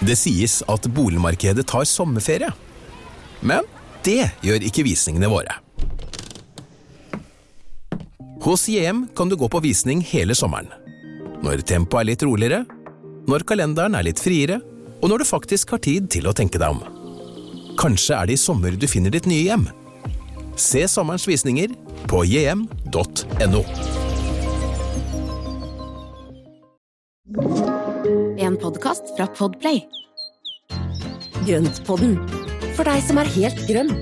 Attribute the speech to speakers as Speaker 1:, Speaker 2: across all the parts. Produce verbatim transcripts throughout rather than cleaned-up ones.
Speaker 1: Det sies at boligmarkedet tar sommerferie. Men det gjør ikke visningene våre. Hos J M kan du gå på visning hele sommeren. Når tempoet er litt roligere, når kalenderen er litt friere, og når du faktisk har tid til å tenke deg om. Kanskje er det i sommer du finner ditt nye hjem. Se sommerens visninger på j m punktum n o.
Speaker 2: En podcast fra Podplay. Grøntpodden, for deg som er helt grønn.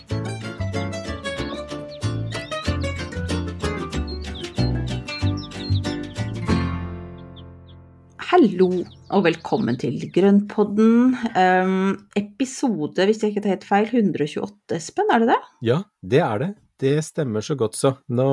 Speaker 3: Hallo og velkommen til Grøntpodden. Um, episode, hvis jeg ikke tar helt feil, one twenty-eight, Espen, er det det?
Speaker 4: Ja, det er det. Det stemmer så godt så. Nå,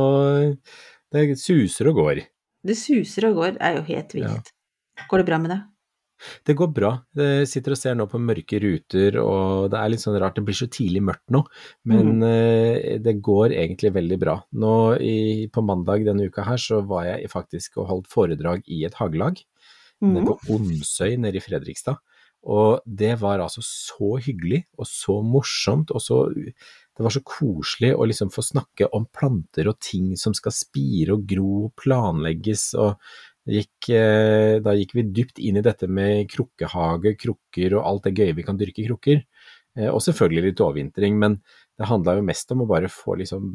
Speaker 4: det suser og går.
Speaker 3: Det suser og går, er jo helt vilt. Ja. Går det bra med det?
Speaker 4: Det går bra. Jeg sitter og ser nå på mørke ruter, og det er litt sånn rart, det blir så tidlig mørkt nå, men mm. det går egentlig veldig bra. Nå i, på mandag denne uka her, så var jeg faktisk og holdt foredrag i et hagelag, mm. nede på Onsøy, nede i Fredrikstad, og det var altså så hyggelig, og så morsomt, og så, det var så koselig å liksom få snakke om planter og ting som skal spire og gro, planlegges, og Gikk, da gikk vi dypt inn i dette med krukkehage, krukker og alt det gøye vi kan dyrke i krukker, og selvfølgelig litt overvintring, men det handlet jo mest om å bare få liksom,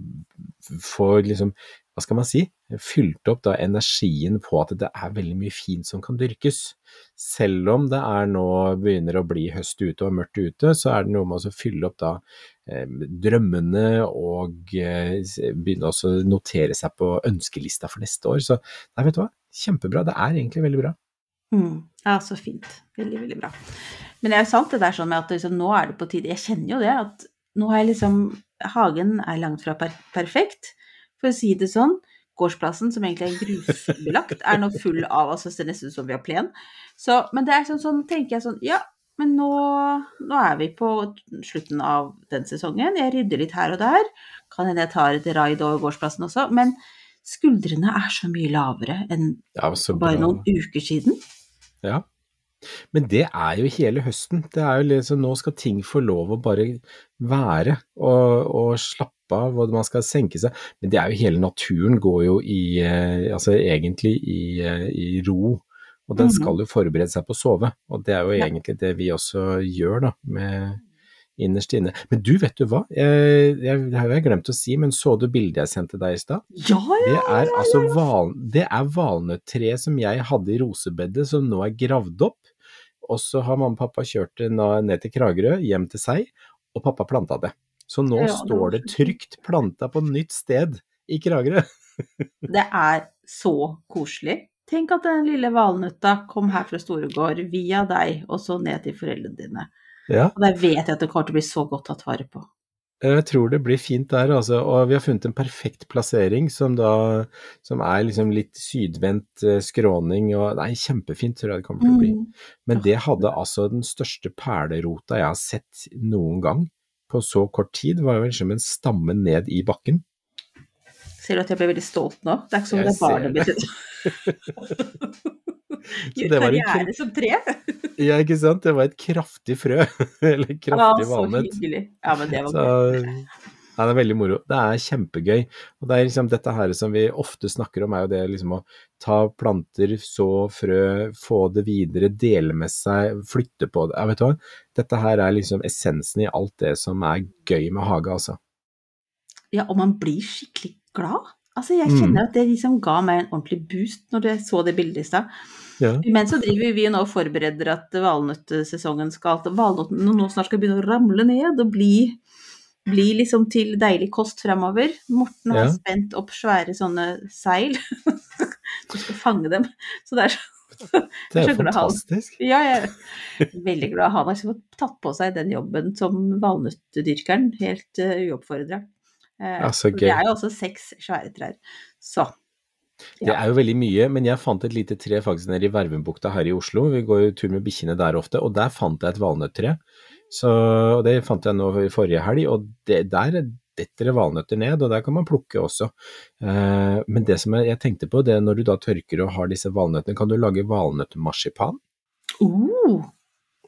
Speaker 4: få liksom, hva skal man si, fylt opp da energien på at det er veldig mye fint som kan dyrkes. Selv om det er nå begynner å bli høst ute og mørkt ute, så er det noe med å fylle opp da eh, drømmene og eh, begynne også å notere seg på ønskelista for neste år. Så nei, vet du hva? Kjempebra, det er egentlig veldig bra.
Speaker 3: Mm. Ja, så fint. Veldig, veldig bra. Men det er jo sant det der sånn med at liksom, nå er det på tide, jeg kjenner jo det, at nå har jeg liksom, hagen er langt fra per perfekt, for å si det sånn, gårdsplassen som egentlig er grusbelagt, er nå full av, altså det er nesten som vi har plen. Så, men det er sånn, sånn, tenker jeg sånn, ja, men nå, nå er vi på slutten av den sesongen, jeg rydder litt her og der, kan hende jeg tar et raid over gårdsplassen også, men skuldrene er så mye lavere enn ja, bare noen uker siden.
Speaker 4: Ja, men det er jo hele høsten. Det er jo liksom, nå skal ting få lov å bare være og, og slappe av, og man skal senke seg. Men det er jo hele naturen går jo i, altså egentlig i, i ro, og den skal jo forberede seg på å sove. Og det er jo egentlig det vi også gjør da, med innerst inne. Men du, vet du hva? Jeg, jeg, jeg har glemt å si, men så du bildet jeg sendte deg i sted?
Speaker 3: Ja, ja,
Speaker 4: det er
Speaker 3: ja,
Speaker 4: altså
Speaker 3: ja.
Speaker 4: val, det er valnøttre som jeg hadde i rosebedet, som nå er gravd opp, og så har mamma og pappa kjørt det ned til Kragerø, hjem til seg, og pappa plantet det. Så nå ja, står det trygt plantet på nytt sted i Kragerø.
Speaker 3: Det er så koselig. Tenk at den lille valnøtta kom her fra Storegård via deg, og så ned til foreldrene dine. Ja. Og der vet jeg at det kommer til å bli så godt tatt vare på.
Speaker 4: Jeg tror det blir fint der, altså. Og vi har funnet en perfekt plassering som da, som er liksom litt sydvendt skråning, og det er kjempefint, tror jeg det kommer til å bli. Men det hadde altså den største perlerota jeg har sett noen gang på så kort tid, var jo liksom en stamme ned i bakken.
Speaker 3: Ser du at jeg ble veldig stolt nå? Det er ikke som jeg det barnet mitt. Gjør karriere som tre.
Speaker 4: Ja, ikke sant? Det var et kraftig frø, eller kraftig valnøtt.
Speaker 3: Ja, så hyggelig. Ja, men det var
Speaker 4: så, ja, det er veldig moro. Det er kjempegøy. Og det er liksom dette her som vi ofte snakker om, er jo det liksom å ta planter, så frø, få det videre, dele med seg, flytte på det. Ja, vet du hva? Dette her er liksom essensen i alt det som er gøy med hage, altså.
Speaker 3: Ja, og man blir skikkelig glad. Altså, jeg kjenner at det liksom ga meg en ordentlig boost når jeg så det bildet i sted. Ja. Men så driver vi nå og forbereder at valnøttsesongen skal, valnøtten nå snart skal begynne å ramle ned og bli, bli liksom til deilig kost fremover. Morten har ja. spent opp svære sånne seil, du skal fange dem. Så det er så,
Speaker 4: det er jo fantastisk.
Speaker 3: Han, ja, jeg er veldig glad han har liksom tatt på seg den jobben som valnøttdyrkeren, helt uh, uoppfordret. Uh, ja, det er jo også seks svære trær. Så.
Speaker 4: Ja. Det er jo veldig mye, men jeg fant et lite tre faktisk nede i Vervenbukta her i Oslo. Vi går jo tur med bikkjene der ofte, og der fant jeg et valnøttre. Så, og det fant jeg nå i forrige helg, og det, der detter det valnøtter ned, og der kan man plukke også. Uh, men det som jeg, jeg tenkte på, det er når du da tørker og har disse valnøttene, kan du lage valnøttmarsipan?
Speaker 3: Uh.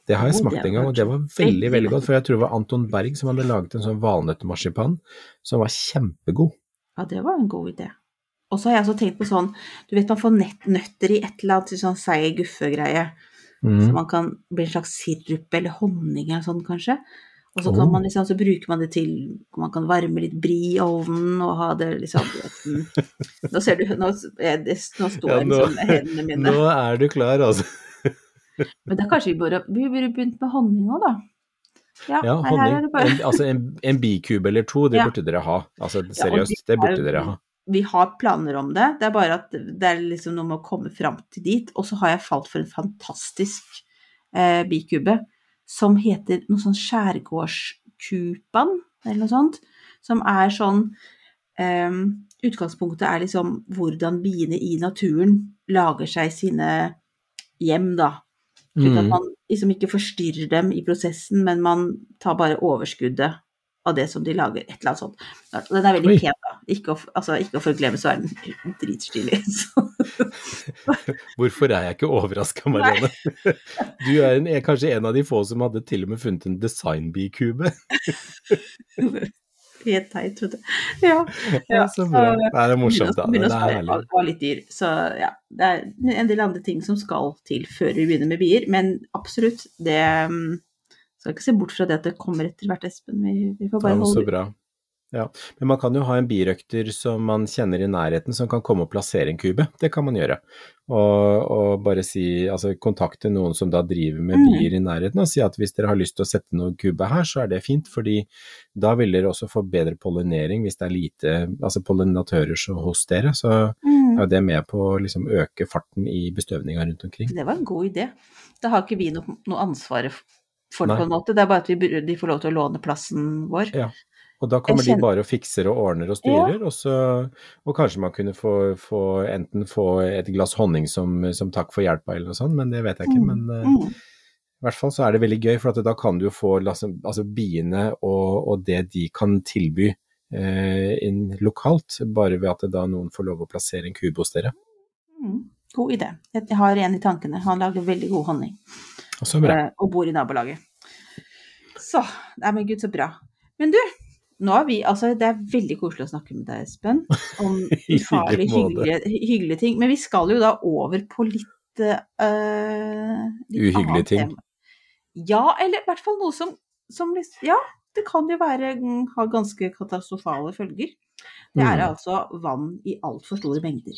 Speaker 4: Det har jeg
Speaker 3: Å,
Speaker 4: smakt
Speaker 3: det
Speaker 4: en gang,
Speaker 3: var
Speaker 4: og det var veldig,
Speaker 3: veldig,
Speaker 4: veldig godt, for jeg tror det var Anton Berg som hadde laget en sånn valnøttemarsipan som var kjempegod.
Speaker 3: Ja, det var en god idé. Og så har jeg også tenkt på sånn, du vet man får nett, nøtter i et eller annet sånn seig guffegreie,
Speaker 4: Mm.
Speaker 3: så man kan bli en slags sirup eller honning eller sånn kanskje. Og så
Speaker 4: Oh.
Speaker 3: kan man liksom, så bruker man det til, man kan varme litt bri i ovnen og ha det liksom, vet, nå ser du, nå, jeg, det, nå står
Speaker 4: Ja,
Speaker 3: jeg
Speaker 4: nå,
Speaker 3: liksom med hendene mine.
Speaker 4: nå er du klar, altså.
Speaker 3: Men da kanskje vi burde, vi burde begynt med honning også da. Ja,
Speaker 4: Ja,
Speaker 3: her, her
Speaker 4: honning.
Speaker 3: er det bare.
Speaker 4: En, altså en, en bikube eller to, det
Speaker 3: Ja.
Speaker 4: burde dere ha. Altså
Speaker 3: Ja, og
Speaker 4: seriøst,
Speaker 3: de
Speaker 4: det burde
Speaker 3: er-
Speaker 4: dere ha.
Speaker 3: Vi har planer om det, det er bare at det er liksom noe med å komme fram til dit, og så har jeg falt for en fantastisk eh, bikube, som heter noe sånn skjærgårdskupan, eller noe sånt, som er sånn, eh, utgangspunktet er liksom hvordan biene i naturen lager seg sine hjem da, slik at
Speaker 4: Mm.
Speaker 3: man liksom ikke forstyrrer dem i prosessen, men man tar bare overskuddet av det som de lager, et eller annet sånt. Og den er veldig
Speaker 4: Oi.
Speaker 3: pen da, ikke å, altså, ikke å forglemme så er den dritstilig. Så.
Speaker 4: Hvorfor er jeg ikke overrasket, Marianne? Du er en, er kanskje en av de få som hadde til og med funnet en designbikube.
Speaker 3: Helt teit, vet du. Ja,
Speaker 4: Ja, så bra. Det er morsomt, da. Det
Speaker 3: Begynner å
Speaker 4: er
Speaker 3: spare,
Speaker 4: herlig.
Speaker 3: var, var litt dyr. Så ja, det er en del andre ting som skal til før vi begynner med bier, men absolutt, det um, skal ikke se bort fra det at det kommer etter hvert, Espen. Vi, vi får bare
Speaker 4: Ja, så
Speaker 3: holde
Speaker 4: bra. Ja. Men man kan jo ha en birøkter som man kjenner i nærheten, som kan komme og plassere en kube. Det kan man gjøre. Og, og bare si, altså kontakte noen som da driver med
Speaker 3: Mm.
Speaker 4: bier i nærheten, og si at hvis dere har lyst til å sette noen kube her, så er det fint, fordi da vil dere også få bedre pollinering hvis det er lite, altså pollinatører så hos dere, så
Speaker 3: Mm.
Speaker 4: er det med på å liksom øke farten i bestøvninga rundt omkring.
Speaker 3: Det var en god idé. Da har ikke vi noe, noe ansvar for det
Speaker 4: Nei.
Speaker 3: på en måte. Det er bare at vi, bur- de får lov til å låne plassen vår.
Speaker 4: Ja. Og da kommer
Speaker 3: Jeg kjenner-
Speaker 4: de bare og fikser og ordner og styrer, og, så, og kanskje man kunne få, få enten få et glass honning som, som takk for hjelpa eller noe sånt, men det vet jeg ikke. Men eh,
Speaker 3: Mm.
Speaker 4: i hvert fall så er det veldig gøy, for at da kan du jo få altså, altså biene og, og det de kan tilby eh, inn lokalt, bare ved at det da noen får lov å plassere en kube hos dere.
Speaker 3: Mm. God idé. Jeg har en i tankene. Han lager veldig god honning.
Speaker 4: Og så bra.
Speaker 3: Eh, og bor i nabolaget. Så, nei, men Gud, så bra. Men du, nå er vi, altså det er veldig koselig å snakke med deg, Espen, om
Speaker 4: I
Speaker 3: ufarlig
Speaker 4: like måte.
Speaker 3: hyggelige, hyggelige ting, men vi skal jo da over på litt, uh, litt
Speaker 4: Uhyggelige
Speaker 3: annet
Speaker 4: ting.
Speaker 3: tema. Ja, eller i hvert fall noe som, som liksom- ja, det kan jo være, mm, ha ganske katastrofale følger. Det er
Speaker 4: Mm.
Speaker 3: altså vann i alt for store mengder.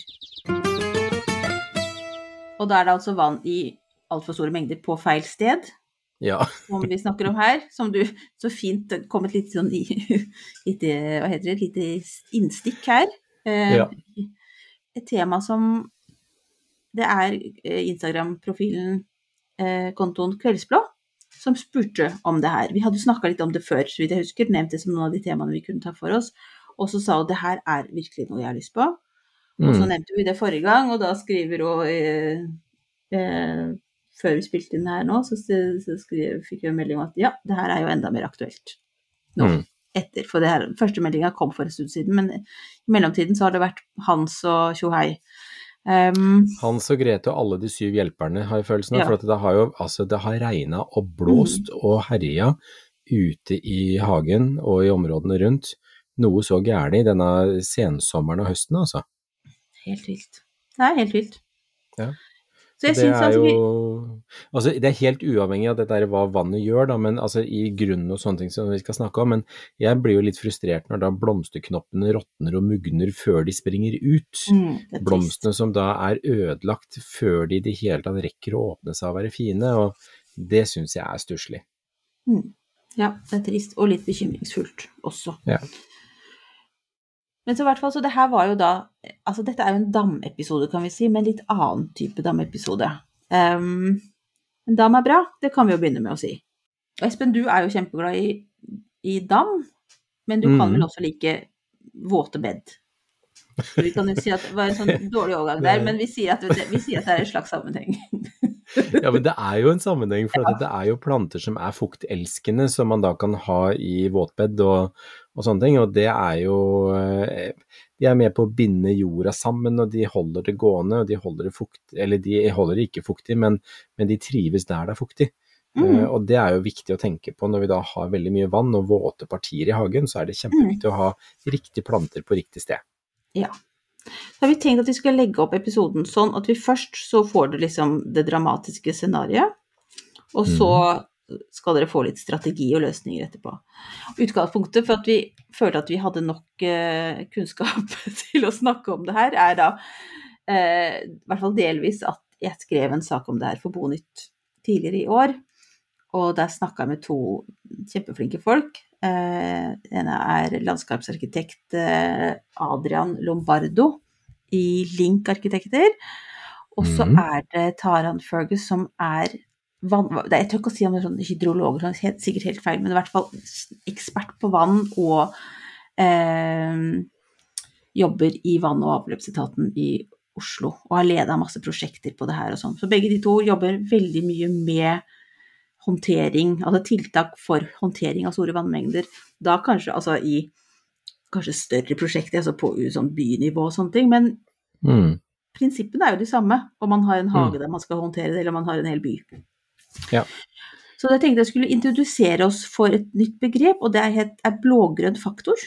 Speaker 3: Og da er det altså vann i alt for store mengder på feil sted,
Speaker 4: Ja.
Speaker 3: som vi snakker om her, som du så fint kom et litt sånn i, lite, hva heter det, et lite innstikk her. Eh,
Speaker 4: Ja.
Speaker 3: Et tema som det er eh, Instagram-profilen, eh, kontoen Kveldsblå, som spurte om det her. Vi hadde snakket litt om det før, så vidt jeg husker, nevnt det som noen av de temaene vi kunne ta for oss, og så sa hun det her er virkelig noe jeg har lyst på. Og så
Speaker 4: Mm.
Speaker 3: nevnte vi det forrige gang, og da skriver hun eh, eh, før vi spilte inn her nå, så, så skrev, fikk vi en melding om at ja, det her er jo enda mer aktuelt nå,
Speaker 4: Mm.
Speaker 3: etter. For det her, første meldingen kom for en stund siden, men i mellomtiden så har det vært Hans og Tjohei. Um,
Speaker 4: Hans og Grete og alle de syv hjelperne har jeg følelsen av,
Speaker 3: Ja.
Speaker 4: for at det har jo, altså det har regnet og blåst og herja ute i hagen og i områdene rundt. Noe så gærent i denne sensommeren og høsten, altså.
Speaker 3: helt vilt. Det er helt vilt.
Speaker 4: Ja.
Speaker 3: Så jeg
Speaker 4: det
Speaker 3: synes
Speaker 4: er
Speaker 3: at
Speaker 4: jo,
Speaker 3: vi...
Speaker 4: altså det er helt uavhengig av dette her, hva vannet gjør da, men altså i grunnen og sånne ting som vi skal snakke om, men jeg blir jo litt frustrert når da blomsterknoppene råtner og mugner før de springer ut.
Speaker 3: Mm, det er trist.
Speaker 4: Blomstene som da er ødelagt før de i det hele tatt rekker å åpne seg og være fine, og det synes jeg er stusslig.
Speaker 3: Mm. Ja, det er trist, og litt bekymringsfullt også.
Speaker 4: Ja.
Speaker 3: Men så i hvert fall, så det her var jo da, altså dette er jo en damepisode kan vi si, men litt annen type damepisode. Um, en dam er bra, det kan vi jo begynne med å si. Og Espen, du er jo kjempeglad i, i dam, men du kan
Speaker 4: Mhm.
Speaker 3: vel også like våte bed. Så vi kan jo si at det var en sånn dårlig overgang der, men vi sier at det, vi sier at det er en slags sammenheng.
Speaker 4: Ja, men det er jo en sammenheng, for at det er jo planter som er fuktelskende, som man da kan ha i våtbed og, og sånne ting, og det er jo, eh, de er med på å binde jorda sammen, og de holder det gående, og de holder det fukt, eller de holder det ikke fuktig, men, men de trives der det er fuktig. Mm. Og det er jo viktig å tenke på når vi da har veldig mye vann og våte partier i hagen, så er det kjempeviktig mm. å ha riktige planter på riktig sted.
Speaker 3: Ja. Så har vi tenkt at vi skal legge opp episoden sånn at vi først så får du liksom det dramatiske scenariet, og så mm. skal dere få litt strategi og løsninger etterpå. Utgangspunktet for at vi følte at vi hadde nok eh, kunnskap til å snakke om det her, er da eh, i hvert fall delvis at jeg skrev en sak om det her for Bonytt tidligere i år. Og der snakket jeg med to kjempeflinke folk. Eh, ene er landskapsarkitekt eh, Adrian Lombardo i Link Arkitekter. Og så mm. er det Taran Fergus som er, vann, jeg tør ikke å si om det er sånn hydrolog, så er sikkert helt feil, men i hvert fall ekspert på vann og eh, jobber i vann- og avløpsetaten i Oslo, og har ledet masse prosjekter på det her og sånn. Så begge de to jobber veldig mye med håndtering, altså tiltak for håndtering av store vannmengder, da kanskje altså i kanskje større prosjekter, altså på sånn bynivå og sånne ting, men mm. prinsippene er jo de samme, om man har en hage mm. der man skal håndtere det, eller om man har en hel by.
Speaker 4: Ja.
Speaker 3: Så jeg tenkte jeg skulle introdusere oss for et nytt begrep, og det er, er blågrønn faktor.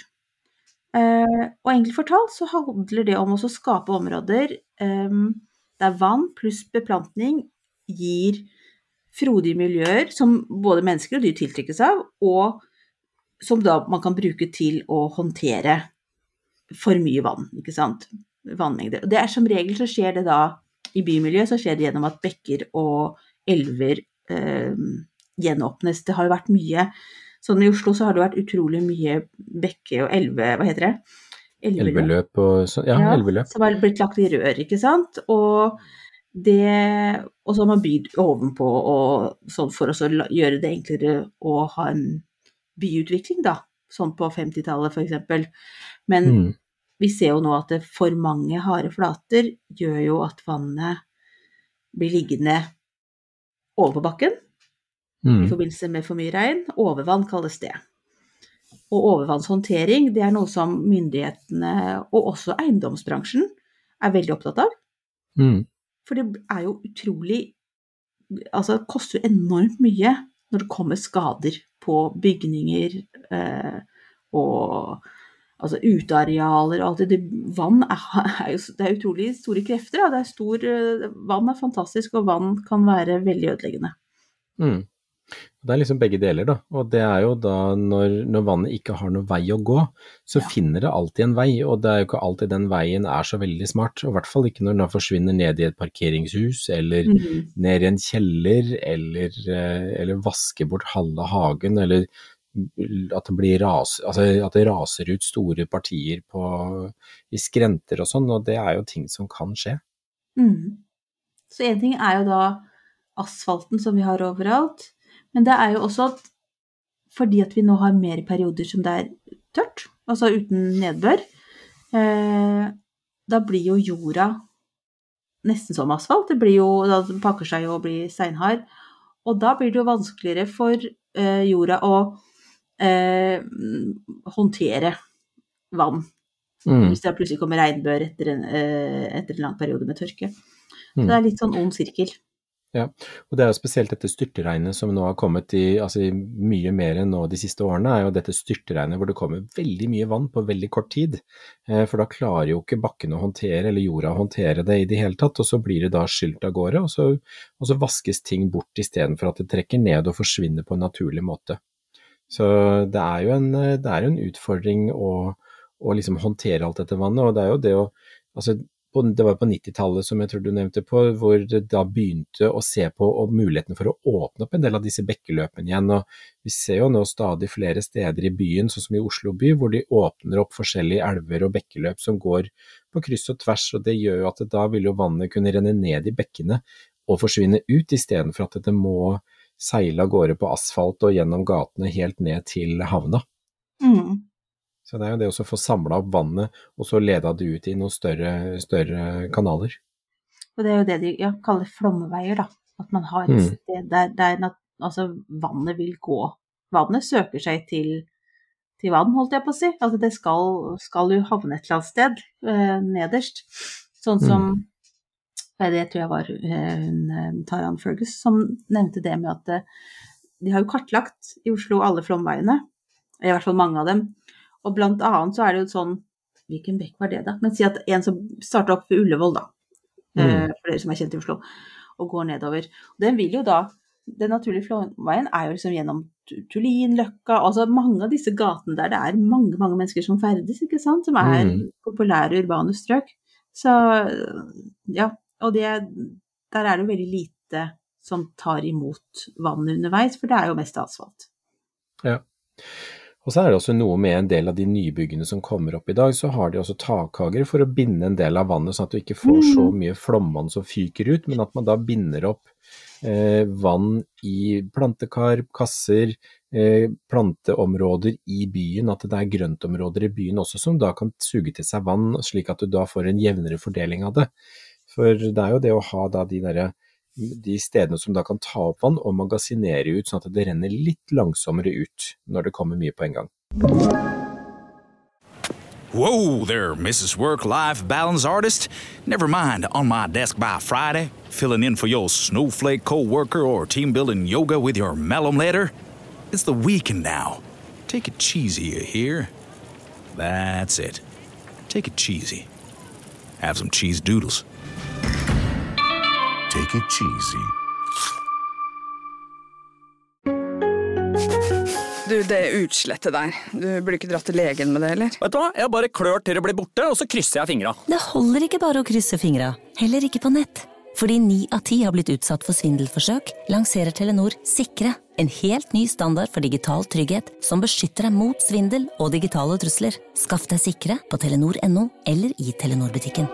Speaker 3: Uh, og egentlig fortalt så handler det om å skape områder um, der vann pluss beplantning gir frodige miljøer som både mennesker og dyr tiltrekkes av, og som da man kan bruke til å håndtere for mye vann, ikke sant? Vannmengder. Og det er som regel så skjer det da, i bymiljøet så skjer det gjennom at bekker og elver eh, gjenåpnes. Det har jo vært mye, sånn i Oslo så har det vært utrolig mye bekke og elve, hva heter det?
Speaker 4: Elveløp. Elveløp og så, ja, ja, elveløp.
Speaker 3: Som har blitt lagt i rør, ikke sant? Og det, og så har man bygd ovenpå og sånn for å gjøre det enklere å ha en byutvikling da, sånn på femtitallet for eksempel. Men mm. vi ser jo nå at det for mange harde flater gjør jo at vannet blir liggende over på bakken mm. i forbindelse med for mye regn. Overvann kalles det. Og overvannshåndtering, det er noe som myndighetene og også eiendomsbransjen er veldig opptatt av.
Speaker 4: Mm.
Speaker 3: For det er jo utrolig, altså det koster enormt mye når det kommer skader på bygninger eh, og altså utearealer og alt det. Vann er, er jo, det er utrolig store krefter, da. Det er stor, vann er fantastisk, og vann kan være veldig ødeleggende.
Speaker 4: Mm. Det er liksom begge deler da, og det er jo da når, når vannet ikke har noen vei å gå, så ja. Finner det alltid en vei, og det er jo ikke alltid den veien er så veldig smart, og i hvert fall ikke når den forsvinner ned i et parkeringshus, eller mm. ned i en kjeller, eller, eller vasker bort halve hagen, eller at det, blir ras, altså at det raser ut store partier på, i skrenter og sånn, og det er jo ting som kan skje.
Speaker 3: Mm. Så en ting er jo da asfalten som vi har overalt, men det er jo også at fordi at vi nå har mer perioder som det er tørt, altså uten nedbør, eh, da blir jo jorda nesten som asfalt. Det blir jo, da pakker seg jo og blir steinhard, og da blir det jo vanskeligere for eh, jorda å eh, håndtere vann. Mm. Hvis det plutselig kommer regnbør etter en, eh, etter en lang periode med tørke. Så mm. det er litt sånn ond sirkel.
Speaker 4: Ja, og det er jo spesielt dette styrteregnet som nå har kommet i, altså i mye mer enn nå de siste årene, er jo dette styrteregnet hvor det kommer veldig mye vann på veldig kort tid, eh, for da klarer jo ikke bakken å håndtere, eller jorda å håndtere det i det hele tatt, og så blir det da skylt av gårde, og så, og så vaskes ting bort i stedet for at det trekker ned og forsvinner på en naturlig måte. Så det er jo en, det er en utfordring å, å liksom håndtere alt dette vannet, og det er jo det å, altså det var på nittitallet som jeg tror du nevnte på, hvor det da begynte å se på muligheten for å åpne opp en del av disse bekkeløpene igjen, og vi ser jo nå stadig flere steder i byen, sånn som i Oslo by, hvor de åpner opp forskjellige elver og bekkeløp som går på kryss og tvers, og det gjør jo at da vil jo vannet kunne renne ned i bekkene og forsvinne ut, i stedet for at det må seile av gårde på asfalt og gjennom gatene helt ned til havna.
Speaker 3: Mm.
Speaker 4: Så det er jo det å få samlet opp vannet, og så leda det ut i noen større, større kanaler.
Speaker 3: Og det er jo det de ja, kaller flommeveier da, at man har et mm. sted der, der altså, vannet vil gå. Vannet søker seg til, til vann, holdt jeg på å si. Altså det skal, skal jo havne et eller annet sted, eh, nederst. Sånn som mm. Det tror jeg var hun, Taran Fergus, som nevnte det med at de har jo kartlagt i Oslo alle flomveiene, i hvert fall mange av dem, og blant annet så er det jo sånn, hvilken bekk var det da? Men si at en som starter opp ved Ullevål da, mm. for dere som er kjent i Oslo, og går nedover. Den vil jo da, den naturlige flomveien er jo liksom gjennom Tullin, Løkka, altså mange av disse gatene der det er mange, mange mennesker som ferdes, ikke sant? Som er mm. populære urbane strøk. Så ja, og det, der er det jo veldig lite som tar imot vann underveis, for det er jo mest asfalt.
Speaker 4: Ja. Og så er det også noe med en del av de nybyggene som kommer opp i dag, så har de også takhager for å binde en del av vannet, sånn at du ikke får så mye flomvann som fyker ut, men at man da binder opp eh, vann i plantekar, kasser, eh, planteområder i byen, at det er grøntområder i byen også som da kan suge til seg vann, slik at du da får en jevnere fordeling av det. For det er jo det å ha da de der de stedene som da kan ta opp vann og magasinere ut, sånn at det renner litt langsommere ut når det kommer mye på en gang.
Speaker 5: Whoa there, Missus Work-Life Balance Artist. Never mind on my desk by Friday, filling in for your snowflake co-worker or team-building yoga with your malum letter. It's the weekend now. Take it cheesy, you hear? That's it. Take it cheesy. Have some cheese doodles. Take it cheesy.
Speaker 6: Du, det er utslettet der. Du burde ikke dratt til legen med det, eller?
Speaker 7: Vet du hva? Jeg bare klør til det blir borte, og så krysser jeg fingra.
Speaker 8: Det holder ikke bare å krysse fingra, heller ikke på nett. Fordi ni av ti har blitt utsatt for svindelforsøk, lanserer Telenor Sikre, en helt ny standard for digital trygghet som beskytter deg mot svindel og digitale trusler. Skaff deg Sikre på telenor punktum no eller i Telenor-butikken.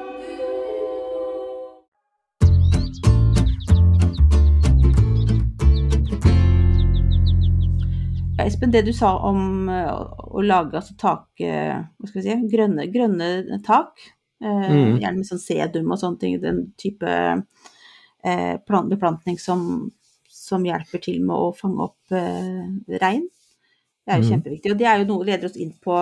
Speaker 3: Espen, det du sa om å lage altså, tak, hva skal vi si, grønne, grønne tak, mm. gjerne med sånn sedum og sånne ting, den type eh, beplantning som, som hjelper til med å fange opp eh, regn. Det er jo mm. kjempeviktig, og det er jo noe leder oss inn på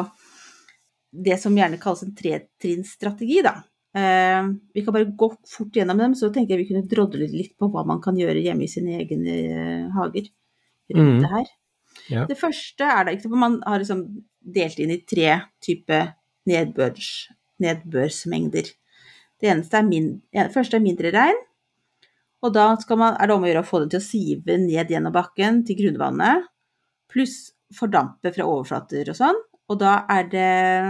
Speaker 3: det som gjerne kalles en tretrinnsstrategi da. Eh, vi kan bare gå fort gjennom dem, så tenker jeg vi kunne drodle litt på hva man kan gjøre hjemme i sine egne eh, hager rundt mm. det her. Ja. Det første er det, for man har liksom delt inn i tre typer nedbørs, nedbørsmengder. Det eneste er min, det første er mindre regn, og da skal man, er det om å gjøre å få det til å sive ned gjennom bakken til grunnvannet, pluss fordampe fra overflater og sånn, og da er det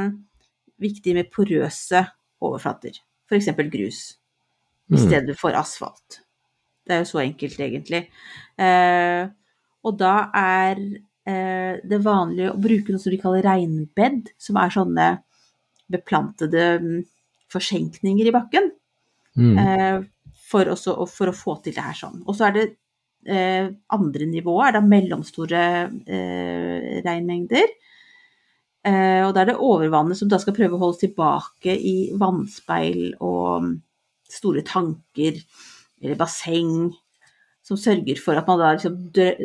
Speaker 3: viktig med porøse overflater, for eksempel grus, i stedet for asfalt. Det er jo så enkelt egentlig. Eh, Og da er eh, det vanlige å bruke noe som de kaller regnbed, som er sånne beplantede forsenkninger i bakken, mm. eh, for, også, for å få til det her sånn. Og så er det eh, andre nivået, er det mellomstore eh, regnmengder, eh, og da er det overvannet som da skal prøve å holde tilbake i vannspeil og store tanker, eller basseng, som sørger for at man da liksom dør,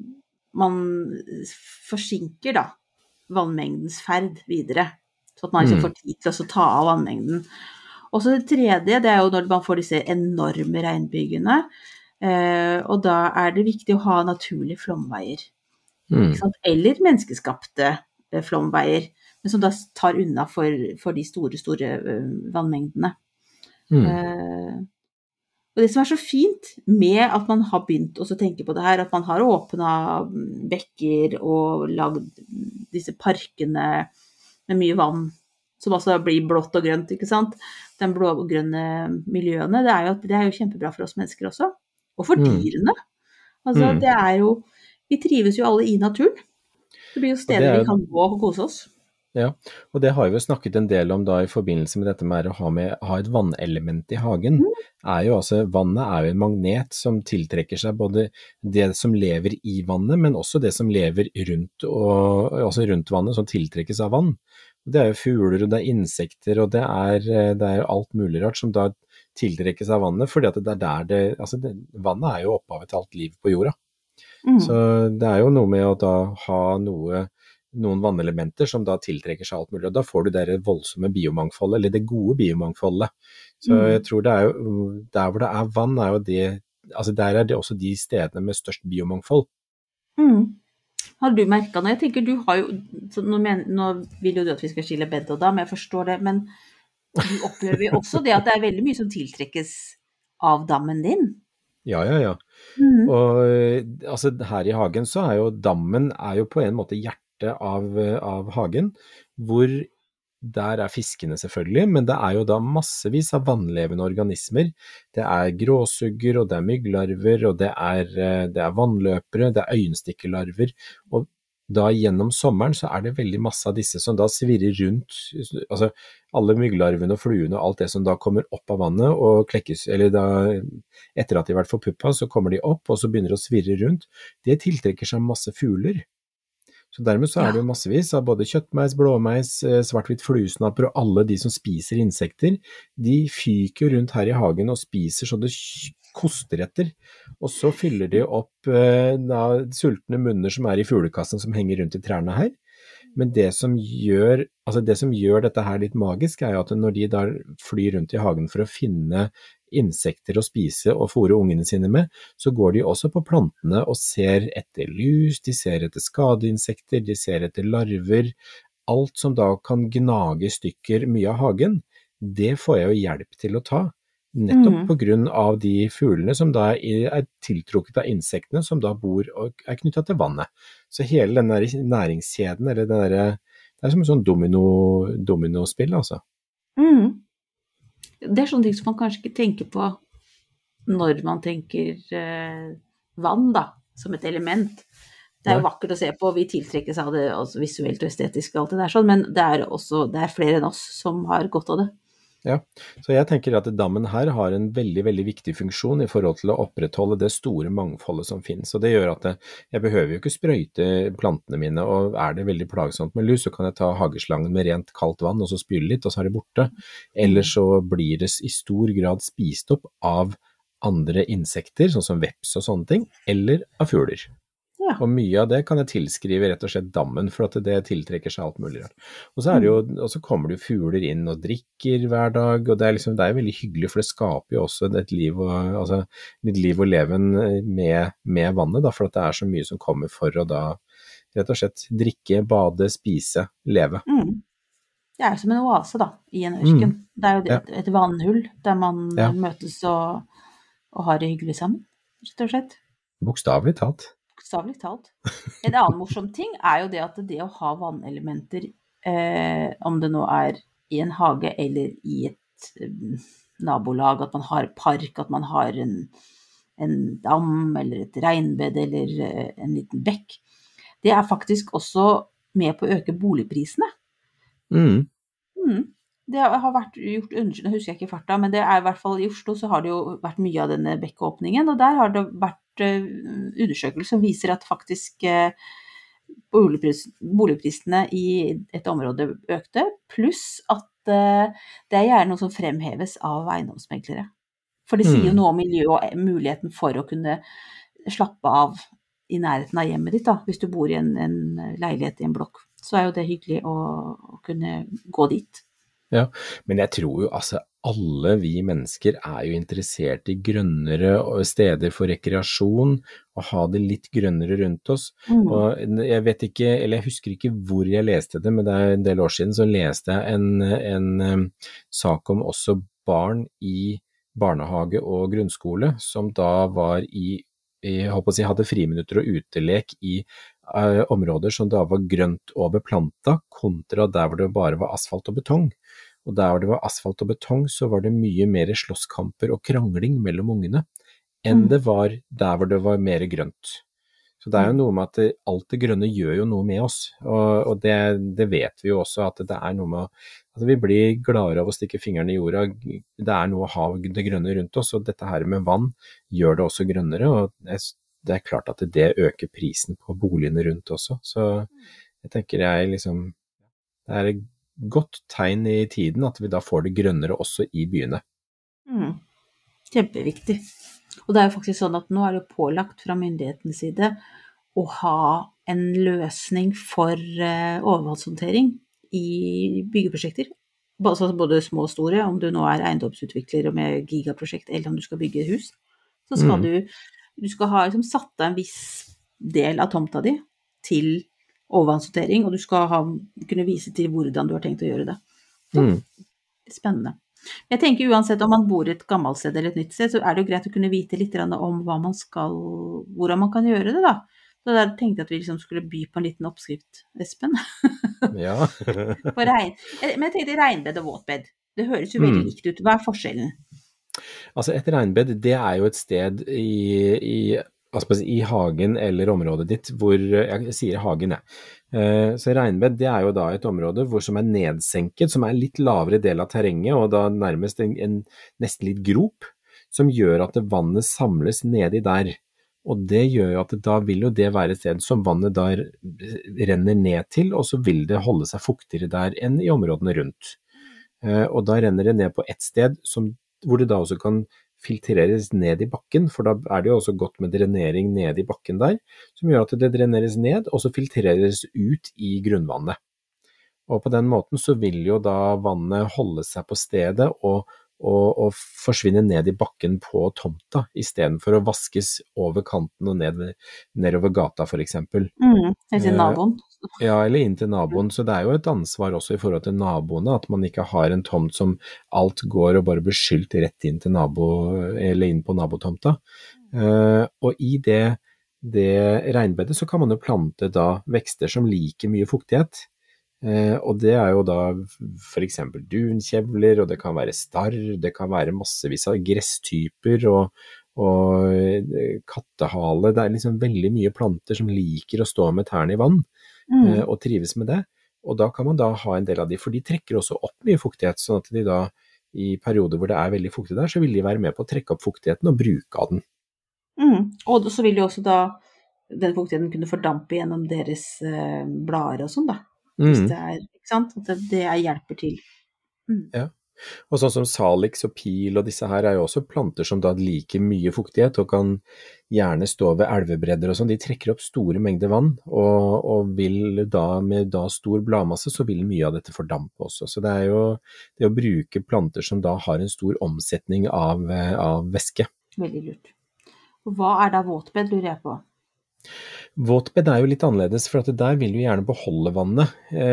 Speaker 3: man forsinker da vannmengdens ferd videre, så at man liksom får tid til å ta av vannmengden. Og så det tredje, det er jo når man får disse enorme regnbygene, eh, og da er det viktig å ha naturlige flomveier, mm. ikke sant? Eller menneskeskapte eh, flomveier, men som da tar unna for, for de store, store uh, vannmengdene. Mm. Eh, Og det som er så fint med at man har begynt å tenke på det her, at man har åpnet bekker og lagd disse parkene med mye vann, som også blir blått og grønt, ikke sant? De blå og grønne miljøene, det er jo, det er jo kjempebra for oss mennesker også. Og for mm. dyrene. Altså, mm. det er jo, vi trives jo alle i naturen. Det blir jo steder er, vi kan gå og kose oss.
Speaker 4: Ja, og det har vi jo snakket en del om da i forbindelse med dette med å ha, med, ha et vannelement i hagen. Mm. Er jo altså, vannet er jo en magnet som tiltrekker seg både det som lever i vannet, men også det som lever rundt, og, altså rundt vannet som tiltrekkes av vann. Det er jo fugler, og det er insekter, og det er, det er alt mulig rart som da tiltrekkes av vannet, fordi at det er der det, altså det, vannet er jo opphavet til alt liv på jorda. Mm. Så det er jo noe med å da ha noe noen vannelementer som da tiltrekker seg alt mulig, og da får du det voldsomme biomangfoldet, eller det gode biomangfoldet. Så mm. jeg tror det er jo, der hvor det er vann, er jo det, altså der er det også de stedene med størst biomangfold.
Speaker 3: Mm. Har du merket noe? Jeg tenker du har jo, nå, men, nå vil jo du at vi skal skille bed og dam, jeg forstår det, men du opplever jo også det at det er veldig mye som tiltrekkes av dammen din.
Speaker 4: Ja, ja, ja.
Speaker 3: Mm.
Speaker 4: Og altså her i hagen så er jo dammen er jo på en måte hjertet av, av hagen, hvor der er fiskene selvfølgelig, men det er jo da massevis av vannlevende organismer. Det er gråsugger, og det er mygglarver, og det er, det er vannløpere, det er øyenstikkelarver, og da gjennom sommeren så er det veldig masse av disse som da svirrer rundt, altså alle mygglarvene og fluene og alt det som da kommer opp av vannet og klekkes, eller da etter at de har vært forpuppa så kommer de opp og så begynner de å svirre rundt. Det tiltrekker seg masse fugler. Så dermed så er det jo massevis av både kjøttmeis, blåmeis, svart-hvitt fluesnapper og alle de som spiser insekter, de fyker rundt her i hagen og spiser så det koster etter, og så fyller de opp eh, da, sultne munner som er i fuglekassen som henger rundt i trærne her. Men det som gjør, altså det som gjør dette her litt magisk er jo at når de da flyr rundt i hagen for å finne insekter å spise og fôre ungene sine med, så går de også på plantene og ser etter lus, de ser etter skadeinsekter, de ser etter larver, alt som da kan gnage stykker mye av hagen, det får jeg jo hjelp til å ta. Nettopp mm. på grunn av de fuglene som da er tiltrukket av insektene som da bor og er knyttet til vannet. Så hele den der næringskjeden, eller den der, det er som en sånn domino, dominospill altså.
Speaker 3: Mm. Det er sånne ting som man kanskje ikke tenker på når man tenker eh, vann da, som et element. Det er jo vakkert å se på, vi tiltrekkes av det altså visuelt og estetisk og alt det der sånn, men det er også, det er flere enn oss som har godt av det.
Speaker 4: Ja, så jeg tenker at dammen her har en veldig, veldig viktig funksjon i forhold til å opprettholde det store mangfoldet som finnes, og det gjør at det, jeg behøver jo ikke sprøyte plantene mine, og er det veldig plagsomt med lus, så kan jeg ta hageslangen med rent kaldt vann, og så spyle litt, og så er det borte. Eller så blir det i stor grad spist opp av andre insekter, sånn som veps og sånne ting, eller av fugler. Ja. Og mye av det kan jeg tilskrive rett og slett dammen, for at det tiltrekker seg alt mulig. Og så, er det jo, og så kommer det jo fugler inn og drikker hver dag, og det er, liksom, det er veldig hyggelig, for det skaper jo også et liv, og, altså, et liv og leven med, med vannet, da, for at det er så mye som kommer for å da rett og slett drikke, bade, spise, leve.
Speaker 3: Mm. Det er som en oase da, i en ørken. Mm. Det er jo et, et vannhull der man ja. møtes og, og har det hyggelig sammen, rett og slett.
Speaker 4: Bokstavelig talt.
Speaker 3: Bokstavelig talt. En annen morsom ting er jo det at det å ha vannelementer, eh, om det nå er i en hage eller i et eh, nabolag, at man har park, at man har en, en dam eller et regnbed eller eh, en liten bekk, det er faktisk også med på å øke boligprisene.
Speaker 4: Mm.
Speaker 3: Mm. Det har vært gjort, nå husker jeg ikke farta, men det er i hvert fall i Oslo så har det jo vært mye av denne bekkeåpningen, og der har det vært undersøkelser som viser at faktisk boligpris, boligprisene i et område økte, pluss at det er gjerne noe som fremheves av eiendomsmeglere. For det sier jo noe om miljø og muligheten for å kunne slappe av i nærheten av hjemmet ditt da, hvis du bor i en, en leilighet i en blokk. Så er jo det hyggelig å, å kunne gå dit.
Speaker 4: Ja, men jeg tror jo altså alle vi mennesker er jo interessert i grønnere steder for rekreasjon, og ha det litt grønnere rundt oss. Mm. Og jeg vet ikke, eller jeg husker ikke hvor jeg leste det, men det er en del år siden så leste jeg en, en um, sak om også barn i barnehage og grunnskole, som da var i, jeg håper å si, hadde friminutter og utelek i uh, områder som da var grønt og beplanta, kontra der hvor det bare var asfalt og betong. Og der hvor det var asfalt og betong, så var det mye mer slåsskamper og krangling mellom ungene, enn mm. det var der hvor det var mer grønt. Så det er jo noe med at det, alt det grønne gjør jo noe med oss, og, og det, det vet vi jo også, at det er noe med at vi blir gladere av å stikke fingeren i jorda, det er noe å ha det grønne rundt oss, og dette her med vann gjør det også grønnere, og det, det er klart at det øker prisen på boligene rundt også, så jeg tenker jeg liksom, det er godt tegn i tiden at vi da får det grønnere også i byene.
Speaker 3: Mm. Kjempeviktig. Og det er jo faktisk sånn at nå er det pålagt fra myndighetens side å ha en løsning for uh, overvannshåndtering i byggeprosjekter. Altså både små og store, om du nå er eiendomsutvikler med gigaprosjekt, eller om du skal bygge hus, så skal mm. du, du skal ha liksom, satt deg en viss del av tomta di til overvannshåndtering, og du skal ha, kunne vise til hvordan du har tenkt å gjøre det. Så, mm. Spennende. Jeg tenker uansett om man bor i et gammelt sted eller et nytt sted, så er det jo greit å kunne vite litt om hva man skal, hvordan man kan gjøre det da. Så der tenkte jeg at vi liksom skulle by på en liten oppskrift, Espen.
Speaker 4: Ja.
Speaker 3: På regn. Men jeg tenkte regnbed og våtbed. Det høres jo veldig mm. likt ut. Hva er forskjellen?
Speaker 4: Altså et regnbed, det er jo et sted i, i, altså i hagen eller området ditt, hvor, jeg sier hagen, jeg. Så regnbed, det er jo da et område hvor som er nedsenket, som er en litt lavere del av terrenget, og da nærmest en, en nesten litt grop, som gjør at vannet samles nedi der. Og det gjør jo at da vil jo det være et sted som vannet da renner ned til, og så vil det holde seg fuktigere der enn i områdene rundt. Og da renner det ned på et sted som, hvor det da også kan filtreres ned i bakken, for da er det jo også godt med drenering ned i bakken der, som gjør at det dreneres ned, og så filtreres ut i grunnvannet. Og på den måten så vil jo da vannet holde seg på stedet og, og, og forsvinne ned i bakken på tomta, i stedet for å vaskes over kanten og ned, nedover gata for eksempel.
Speaker 3: Mm, til naboen.
Speaker 4: Ja, eller inn til naboen, så det er jo et ansvar også i forhold til naboene, at man ikke har en tomt som alt går og bare blir skylt rett inn til nabo, eller inn på nabotomta. Uh, og i det, det regnbedet så kan man jo plante da vekster som liker mye fuktighet, uh, og det er jo da for eksempel dunkjevler, og det kan være starr, det kan være massevis av gresstyper og og kattehale, det er liksom veldig mye planter som liker å stå med tærne i vann, Mm. og trives med det, og da kan man da ha en del av de, for de trekker også opp mye fuktighet, sånn at de da i perioder hvor det er veldig fuktig der, så vil de være med på å trekke opp fuktigheten og bruke av den.
Speaker 3: Mm. Og så vil jo også da den fuktigheten kunne fordampe gjennom deres eh, blader og sånn da, mm. hvis det er, ikke sant, at det, det er hjelper til. Mm.
Speaker 4: Ja. Og sånn som salix og pil og disse her er jo også planter som da liker mye fuktighet og kan gjerne stå ved elvebredder og sånn. De trekker opp store mengder vann og, og vil da med da stor bladmasse så vil mye av dette fordampe også. Så det er jo det å bruke planter som da har en stor omsetning av, av væske.
Speaker 3: Veldig lurt. Og hva er da våtbed, lurer jeg på?
Speaker 4: Våtbed er jo litt annerledes, for at der vil du gjerne beholde vannet,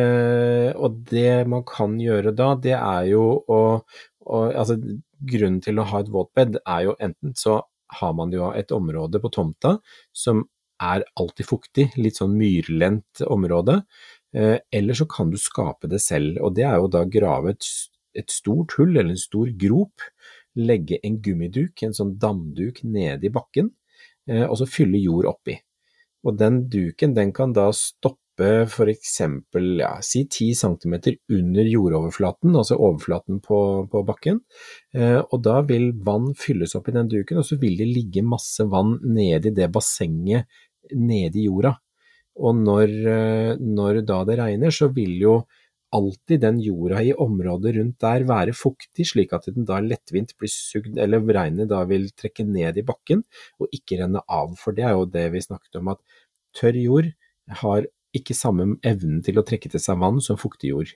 Speaker 4: eh, og det man kan gjøre da, det er jo å, å, altså grunnen til å ha et våtbed er jo enten så har man jo et område på tomta som er alltid fuktig, litt sånn myrlendt område, eh, eller så kan du skape det selv, og det er jo da grave et, et stort hull eller en stor grop, legge en gummiduk, en sånn damduk nede i bakken, eh, og så fylle jord oppi. Og den duken, den kan da stoppe for eksempel, ja, si ti centimeter under jordoverflaten, altså overflaten på, på bakken, eh, og da vil vann fylles opp i den duken, og så vil det ligge masse vann nede i det bassenget, nede i jorda. Og når, når da det regner, så vil jo alltid den jorda i området rundt der være fuktig, slik at den da lettvint blir sugd, eller regnet da vil trekke ned i bakken, og ikke renne av, for det er jo det vi snakket om, at tørr jord har ikke samme evnen til å trekke til seg vann som fuktig jord.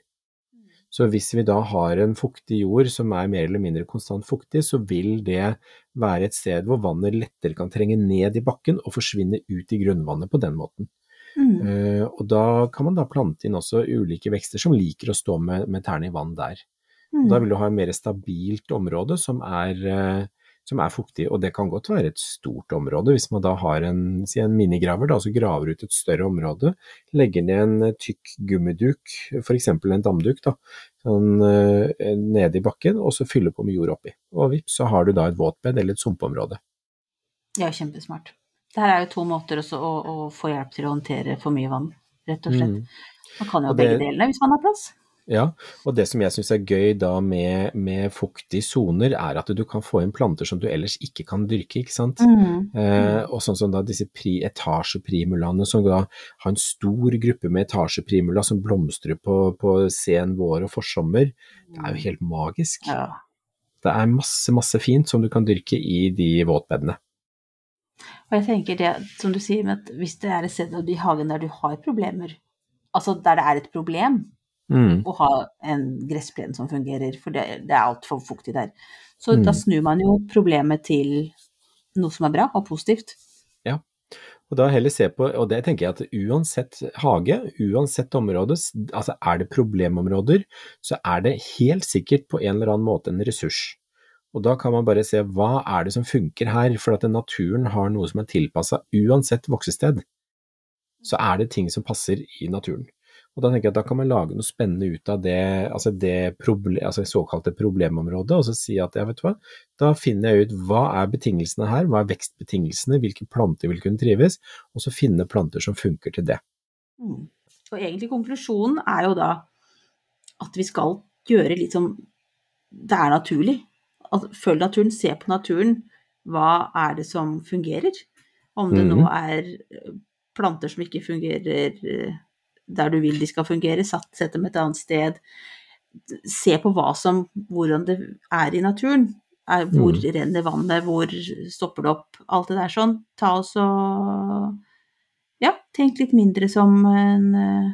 Speaker 4: Så hvis vi da har en fuktig jord som er mer eller mindre konstant fuktig, så vil det være et sted hvor vannet lettere kan trenge ned i bakken og forsvinne ut i grunnvannet på den måten. Mm. Uh, og da kan man da plante inn også ulike vekster som liker å stå med, med tærne i vann der. Mm. Og da vil du ha en mer stabilt område som er, uh, som er fuktig, og det kan godt være et stort område. Hvis man da har en, si en minigraver, da, så graver ut et større område, legger ned en tykk gummiduk, for eksempel en damduk, da, sånn, uh, nede i bakken, og så fyller på med jord oppi. Og vips, så har du da et våtbed eller et sumpområde.
Speaker 3: Ja, kjempesmart. Det her er jo to måter også å, å få hjelp til å håndtere for mye vann, rett og slett. Mm. Man kan jo
Speaker 4: og
Speaker 3: begge
Speaker 4: det, delene hvis man har plass. Ja, og det som jeg synes er gøy da med, med fuktige zoner er at du kan få inn planter som du ellers ikke kan dyrke, ikke sant? Mm. Eh, og sånn som da disse pri, etasjeprimulaene som da har en stor gruppe med etasjeprimula som blomstrer på, på sen vår og forsommer, det er jo helt magisk.
Speaker 3: Ja.
Speaker 4: Det er masse, masse fint som du kan dyrke i de våtbedene.
Speaker 3: Og jeg tenker det, som du sier, med at hvis det er et sted i hagen der du har problemer, altså der det er et problem
Speaker 4: Mm.
Speaker 3: å ha en gressplen som fungerer, for det, det er alt for fuktig der. Så
Speaker 4: Mm.
Speaker 3: da snur man jo problemet til noe som er bra og positivt.
Speaker 4: Ja, og da heller se på, og det tenker jeg at uansett hage, uansett område, altså er det problemområder, så er det helt sikkert på en eller annen måte en ressurs. Og da kan man bare se hva er det som funker her, for at naturen har noe som er tilpasset uansett voksested. Så er det ting som passer i naturen. Og da tenker jeg at da kan man lage noe spennende ut av det, altså det problem, altså såkalte problemområdet, og så si at, ja, vet du hva, da finner jeg ut hva er betingelsene her, hva er vekstbetingelsene, hvilke planter vil kunne trives, og så finne planter som funker til det.
Speaker 3: Mm. Og egentlig konklusjonen er jo da at vi skal gjøre litt som det er naturlig. At følg naturen, se på naturen, hva er det som fungerer? Om det nå er planter som ikke fungerer der du vil de skal fungere, sett dem et annet sted. Se på hva som, hvordan det er i naturen. Er, hvor mm. renner vannet, hvor stopper det opp, alt det der sånn. Ta oss og, ja, tenk litt mindre som en,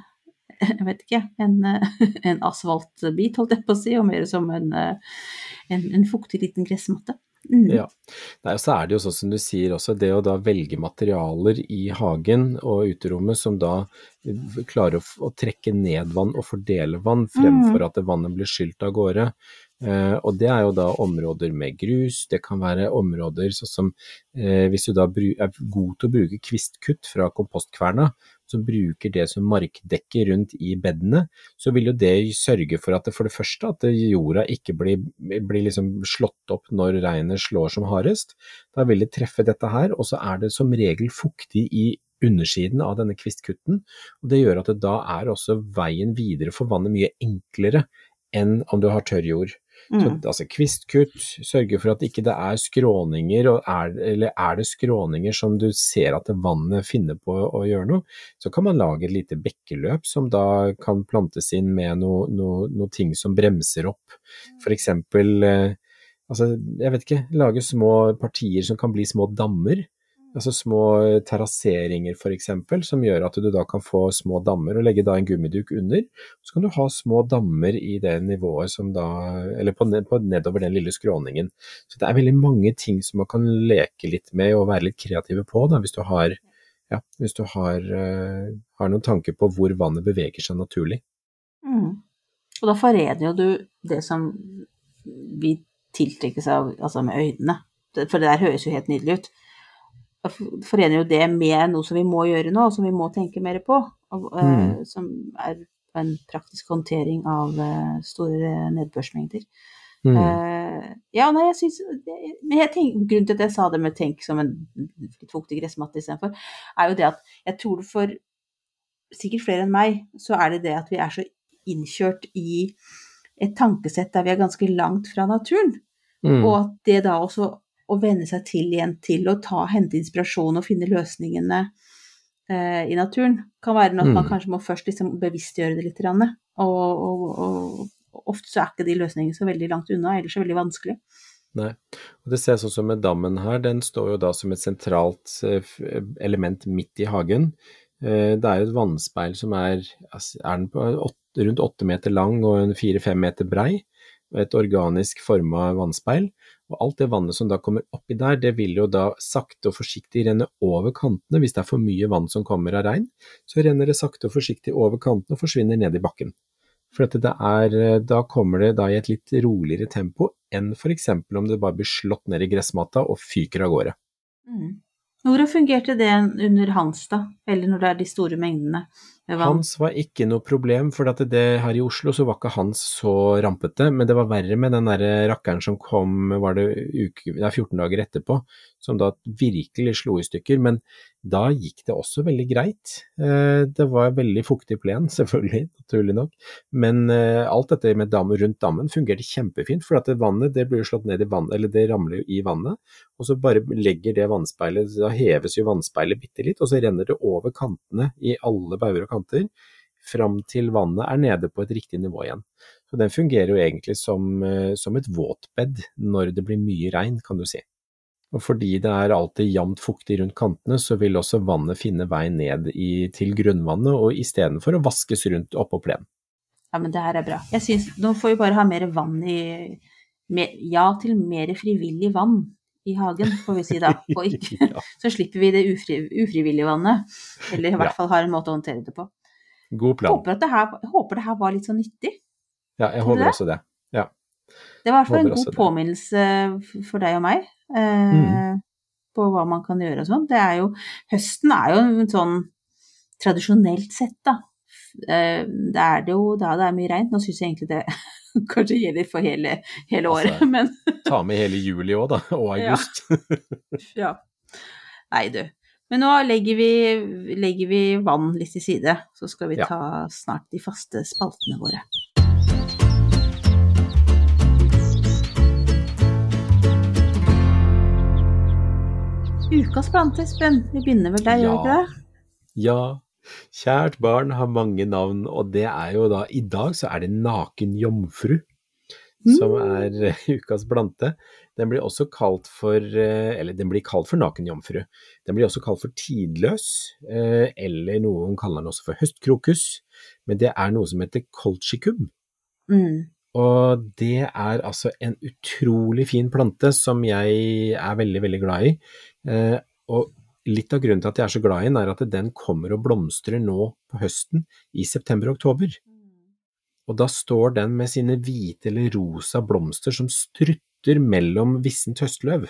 Speaker 3: jeg vet ikke, en, en asfaltbit, holdt jeg på å si, og mer som en, en, en fuktig liten gressmatte. Mm.
Speaker 4: Ja, Nei, så er det jo sånn som du sier også, det å da velge materialer i hagen og uterommet som da klarer å, å trekke ned vann og fordele vann fremfor at vannet blir skylt av gårde. Eh, og det er jo da områder med grus, det kan være områder sånn som eh, hvis du da bru- er god til å bruke kvistkutt fra kompostkverna, som bruker det som markdekke rundt i beddene, så vil jo det sørge for at det for det første at jorda ikke blir, blir liksom slått opp når regnet slår som hardest. Da vil det treffe dette her, og så er det som regel fuktig i undersiden av denne kvistkutten, og det gjør at det da er også veien videre for vannet mye enklere enn om du har tørr jord. Mm. Så altså kvistkutt, sørge for at ikke det er skråninger, og er, eller er det skråninger som du ser at vannet finner på å gjøre noe, så kan man lage et lite bekkeløp som da kan plantes inn med noe, noe, noe ting som bremser opp. For eksempel, eh, altså, jeg vet ikke, lage små partier som kan bli små dammer, altså små terrasseringer for eksempel, som gjør at du da kan få små dammer og legge da en gummiduk under, så kan du ha små dammer i det nivået som da, eller på, ned, på nedover den lille skråningen. Så det er veldig mange ting som man kan leke litt med og være litt kreative på da, hvis du har, ja, hvis du har, uh, har noen tanker på hvor vannet beveger seg naturlig.
Speaker 3: Mm. Og da forener jo du det som vi tiltrekkes av, altså med øynene, for det der høres jo helt nydelig ut. Forener jo det med noe som vi må gjøre nå, som vi må tenke mer på, og, mm. uh, som er en praktisk håndtering av uh, store nedbørsmengder. Mm. Uh, ja, nei, jeg synes, det, men jeg tenker, grunnen til at jeg sa det med tenk som en litt fuktig gressmatte i stedet for, er jo det at jeg tror for sikkert flere enn meg, så er det det at vi er så innkjørt i et tankesett der vi er ganske langt fra naturen, mm. og at det da også å vende seg til igjen til å ta, hente inspirasjon og finne løsningene eh, i naturen, kan være noe at man mm. kanskje må først liksom bevisstgjøre det litt, og, og, og, og ofte så er ikke de løsningene så veldig langt unna, ellers er det veldig vanskelig.
Speaker 4: Nei, og det ser sånn som med dammen her, den står jo da som et sentralt element midt i hagen. Det er jo et vannspeil som er, er den på åtte, rundt åtte meter lang og fire-fem meter brei, et organisk formet vannspeil, og alt det vannet som da kommer oppi der, det vil jo da sakte og forsiktig renne over kantene. Hvis det er for mye vann som kommer av regn, så renner det sakte og forsiktig over kantene og forsvinner ned i bakken. For at det er, da kommer det da i et litt roligere tempo enn for eksempel om det bare blir slått ned i gressmatta og fyker av gårde.
Speaker 3: Mm. Hvordan fungerte det under Hans da, eller når det er de store mengdene?
Speaker 4: Hans var ikke noe problem, for at det her i Oslo så var ikke Hans så rampete, men det var verre med den der rakkeren som kom, var det uke, det er fjorten dager etterpå, som da virkelig slo i stykker, men da gikk det også veldig greit. Det var veldig fuktig plen, selvfølgelig, naturlig nok, men alt dette med dammen rundt dammen fungerte kjempefint, for at det vannet, det blir slått ned i vannet, eller det ramler jo i vannet, og så bare legger det vannspeilet, da heves jo vannspeilet bitte litt, og så renner det over kantene i alle bauger og kanter, fram til vannet er nede på et riktig nivå igjen. Så den fungerer jo egentlig som, som et våtbed når det blir mye regn, kan du si. Og fordi det er alltid jevnt fuktig rundt kantene, så vil også vannet finne vei ned i, til grunnvannet, og i stedet for å vaskes rundt oppå plenen.
Speaker 3: Ja, men det her er bra. Jeg synes, nå får vi bare ha mer vann i, mer, ja til mer frivillig vann i hagen, får vi si da. Og ikke, ja. Så slipper vi det ufri, ufrivillige vannet, eller i hvert fall har en måte å håndtere det på.
Speaker 4: God plan.
Speaker 3: Jeg håper, at det her, jeg håper det her var litt så nyttig.
Speaker 4: Ja, jeg håper også det. Ja.
Speaker 3: Det var i hvert fall en god påminnelse for deg og meg, eh, mm. på hva man kan gjøre og sånn. Det er jo, høsten er jo en sånn, tradisjonelt sett da, eh, det er det jo, da det er mye regn, nå synes jeg egentlig det kanskje gjelder for hele, hele året, altså, men...
Speaker 4: ta med hele juli også da, og august.
Speaker 3: Ja. Ja, nei du. Men nå legger vi, legger vi vann litt til side, så skal vi ta ja. snart de faste spaltene våre. Ukas plante, Espen. Vi begynner vel der, ja. gjør vi ikke det?
Speaker 4: Ja, kjært barn har mange navn, og det er jo da, i dag så er det naken jomfru, mm. som er ukas plante. Den blir også kalt for, eller den blir kalt for naken jomfru. Den blir også kalt for tidløs, eller noen kaller den også for høstkrokus, men det er noe som heter colchicum. Mm. Og det er altså en utrolig fin plante som jeg er veldig, veldig glad i. Eh, og litt av grunnen til at jeg er så glad i den er at den kommer og blomstrer nå på høsten i september og oktober. Og da står den med sine hvite eller rosa blomster som strutter mellom vissent høstløv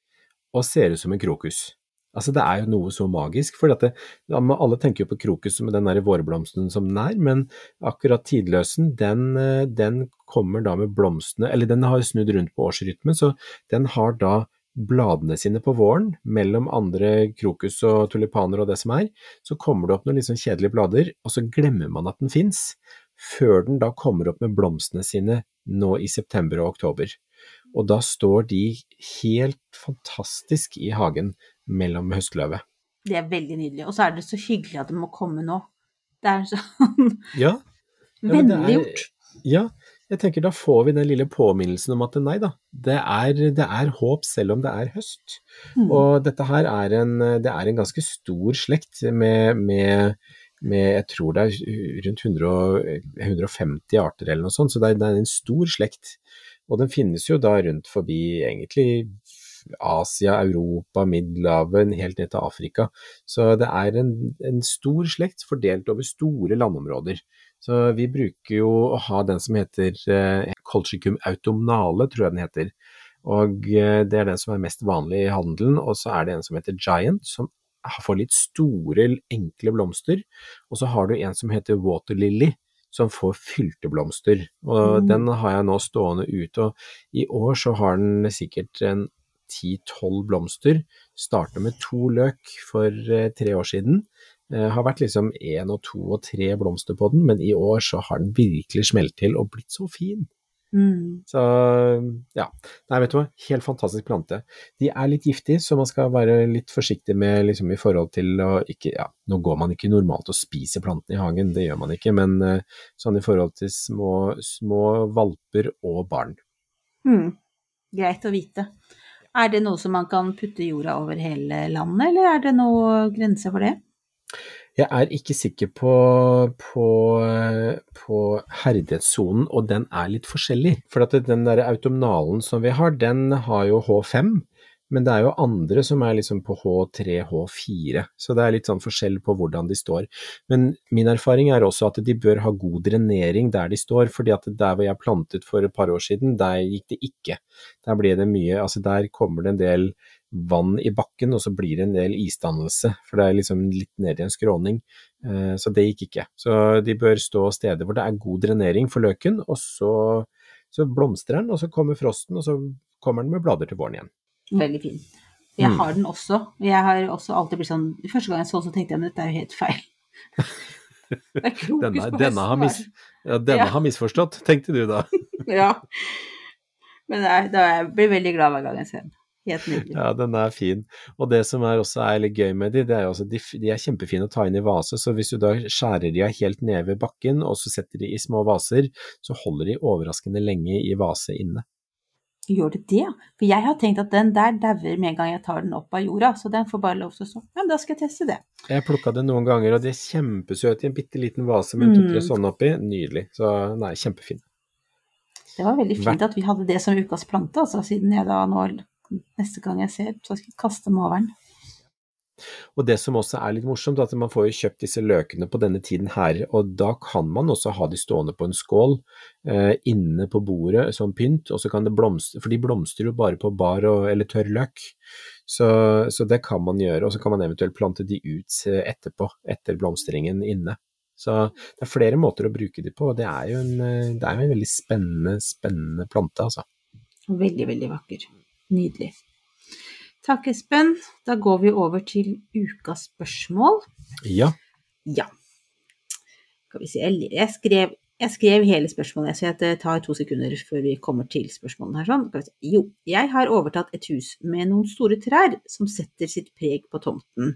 Speaker 4: og ser ut som en krokus. Altså det er jo noe så magisk, for at det, alle tenker jo på krokus med den der vårblomsten som den er, men akkurat tidløsen, den, den kommer da med blomstene, eller den har snudd rundt på årsrytmen, så den har da bladene sine på våren, mellom andre krokus og tulipaner og det som er, så kommer det opp noen litt sånn kjedelige blader, og så glemmer man at den finnes, før den da kommer opp med blomstene sine nå i september og oktober. Og da står de helt fantastisk i hagen mellom høstløvet.
Speaker 3: Det er veldig nydelig, og så er det så hyggelig at det må komme nå. Det er sånn
Speaker 4: ja. Ja,
Speaker 3: vennlig gjort.
Speaker 4: Ja, jeg tenker da får vi den lille påminnelsen om at nei da, det er, det er håp selv om det er høst. Mm. Og dette her er en, det er en ganske stor slekt med, med, med jeg tror det er rundt hundre, hundre og femti arter eller noe sånt, så det er, det er en stor slekt. Og den finnes jo da rundt forbi egentlig Asia, Europa, Middelhavet, helt ned til Afrika. Så det er en, en stor slekt fordelt over store landområder. Så vi bruker jo å ha den som heter eh, Colchicum autumnale, tror jeg den heter. Og eh, det er den som er mest vanlig i handelen, og så er det en som heter Giant, som får litt store, enkle blomster. Og så har du en som heter Water Lily, som får fylte blomster, og mm. den har jeg nå stående ute, og i år så har den sikkert en ti tolv blomster, startet med to løk for eh, tre år siden, eh, har vært liksom en og to og tre blomster på den, men i år så har den virkelig smelt til og blitt så fin. Mm. Så ja, nei vet du hva, helt fantastisk plante. De er litt giftige, så man skal være litt forsiktig med liksom i forhold til å ikke, ja, nå går man ikke normalt og spiser planten i hagen, det gjør man ikke, men uh, sånn i forhold til små, små valper og barn.
Speaker 3: Mm. Greit å vite. Er det noe som man kan putte jorda over hele landet, eller er det noe grense for det?
Speaker 4: Jeg er ikke sikker på, på, på herdighetszonen, og den er litt forskjellig. For at den der autumnalen som vi har, den har jo H fem, men det er jo andre som er liksom på H tre, H fire, så det er litt sånn forskjell på hvordan de står. Men min erfaring er også at de bør ha god drenering der de står, fordi at der hvor jeg plantet for et par år siden, der gikk det ikke. Der ble det mye, altså der kommer det en del vann i bakken, og så blir det en del isdannelse, for det er liksom litt ned i en skråning, så det gikk ikke. Så de bør stå steder hvor det er god drenering for løken, og så, så blomstrer den, og så kommer frosten, og så kommer den med blader til våren igjen.
Speaker 3: Veldig fin. Jeg har den også. Jeg har også alltid blitt sånn, første gang jeg så, så tenkte jeg, men dette er jo helt feil. Det er krokus
Speaker 4: denne,
Speaker 3: på
Speaker 4: denne, har, mis, ja, denne ja. har misforstått, tenkte du da.
Speaker 3: Ja. Men det er, da jeg blir veldig glad hver gang jeg ser den. Helt nydelig.
Speaker 4: Ja, den er fin. Og det som er også er litt gøy med de, det er jo også, de, de er kjempefine å ta inn i vase, så hvis du da skjærer de helt ned ved bakken, og så setter de i små vaser, så holder de overraskende lenge i vase inne.
Speaker 3: Gjør det det? For jeg har tenkt at den der dauer med en gang jeg tar den opp av jorda, så den får bare lov til å stå. Ja, da skal jeg teste det.
Speaker 4: Jeg plukket det noen ganger, og de er kjempesøte i en bitteliten vase med en to-tre sånne oppi. Nydelig. Så nei, kjempefin.
Speaker 3: Det var veldig fint at vi hadde det som ukas plante, altså, siden jeg da nå, neste gang jeg ser, så skal jeg kaste med over den.
Speaker 4: Og det som også er litt morsomt, er at man får jo kjøpt disse løkene på denne tiden her, og da kan man også ha de stående på en skål eh, inne på bordet som pynt, og så kan det blomstre, for de blomstrer jo bare på bar og, eller tørr løk, så, så det kan man gjøre, og så kan man eventuelt plante de ut etterpå, etter blomstringen inne. Så det er flere måter å bruke de på, og det er jo en, det er jo en veldig spennende, spennende plante, altså.
Speaker 3: Veldig, veldig vakker. Nydelig. Takk, Espen. Da går vi over til ukas spørsmål.
Speaker 4: Ja.
Speaker 3: Ja. Skal vi se, jeg skrev, jeg skrev hele spørsmålet, så det tar to sekunder før vi kommer til spørsmålene her. Sånn. Jo, jeg har overtatt et hus med noen store trær som setter sitt preg på tomten.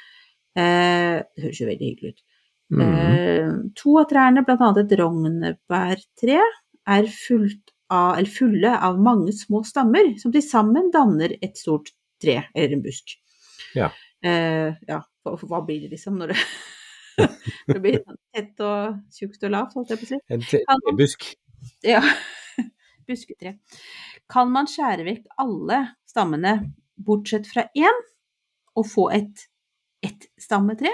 Speaker 3: Eh, det høres jo veldig hyggelig ut. Mm. Eh, to av trærne, blant annet et rognebærtre, er fullt av, eller fulle av mange små stammer, som til sammen danner et stort tre, eller en busk.
Speaker 4: Ja.
Speaker 3: Eh, ja, hva, hva blir det liksom når det, det blir tett og tjukt og lavt, holdt jeg på å si?
Speaker 4: En trebusk.
Speaker 3: Ja, busketre. Kan man skjære vekk alle stammene, bortsett fra én, og få et ett stammetre?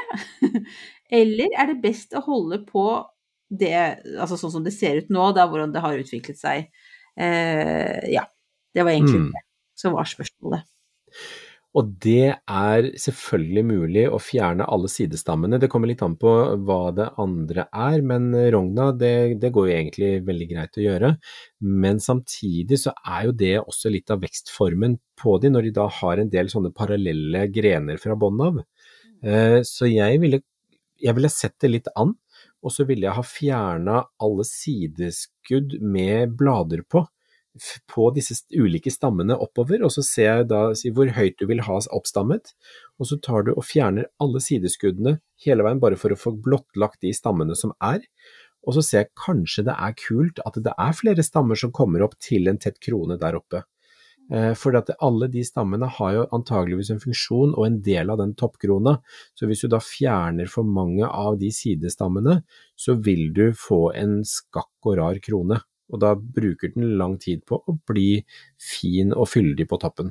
Speaker 3: Eller er det best å holde på det, altså sånn som det ser ut nå, da hvordan det har utviklet seg? Eh, ja, det var egentlig mm. det som var spørsmålet.
Speaker 4: Og det er selvfølgelig mulig å fjerne alle sidestammene. Det kommer litt an på hva det andre er, men rogna, det, det går jo egentlig veldig greit å gjøre. Men samtidig så er jo det også litt av vekstformen på de, når de da har en del sånne parallelle grener fra bånd av. Så jeg ville, jeg ville sett det litt an, og så ville jeg ha fjernet alle sideskudd med blader på. på disse ulike stammene oppover, og så ser jeg da si hvor høyt du vil ha oppstammet, og så tar du og fjerner alle sideskuddene hele veien bare for å få blottlagt de stammene som er, og så ser jeg kanskje det er kult at det er flere stammer som kommer opp til en tett krone der oppe. For at alle de stammene har jo antageligvis en funksjon og en del av den toppkrona, så hvis du da fjerner for mange av de sidestammene, så vil du få en skakk og rar krone. Og da bruker den lang tid på å bli fin og fyldig på toppen.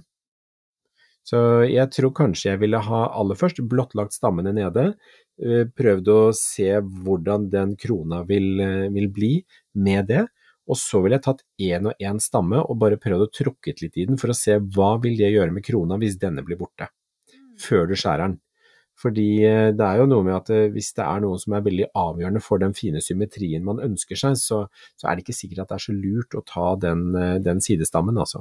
Speaker 4: Så jeg tror kanskje jeg ville ha aller først blottlagt stammene nede, prøvd å se hvordan den krona vil, vil bli med det, og så ville jeg tatt en og en stamme og bare prøvd å trukket litt i den for å se hva vil det gjøre med krona hvis denne blir borte, før du skjærer den. Fordi det er jo noe med at hvis det er noen som er veldig avgjørende for den fine symmetrien man ønsker seg, så, så er det ikke sikkert at det er så lurt å ta den, den sidestammen, altså.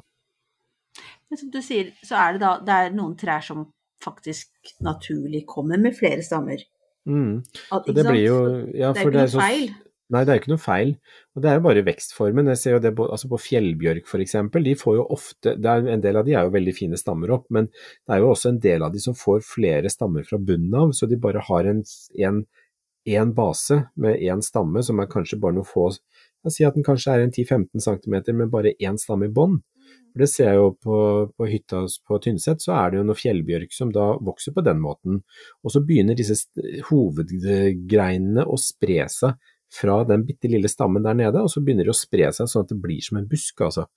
Speaker 3: Men som du sier, så er det da det er noen trær som faktisk naturlig kommer med flere stammer.
Speaker 4: Mm. At, det blir jo, ja,
Speaker 3: det er ikke noe feil.
Speaker 4: Nei, det er ikke noe feil, og det er jo bare vekstformen. Jeg ser jo det altså på fjellbjørk for eksempel, de får jo ofte, det er, en del av de er jo veldig fine stammer opp, men det er jo også en del av de som får flere stammer fra bunnen av, så de bare har en, en, en base med en stamme som er kanskje bare noe få, jeg sier at den kanskje er en ti til femten centimeter med bare en stamme i bånd. For det ser jeg jo på, på hytta på Tynset, så er det jo noe fjellbjørk som da vokser på den måten, og så begynner disse hovedgreinene å spre seg fra den bitte lille stammen der nede, og så begynner det å spre seg sånn at det blir som en busk, altså.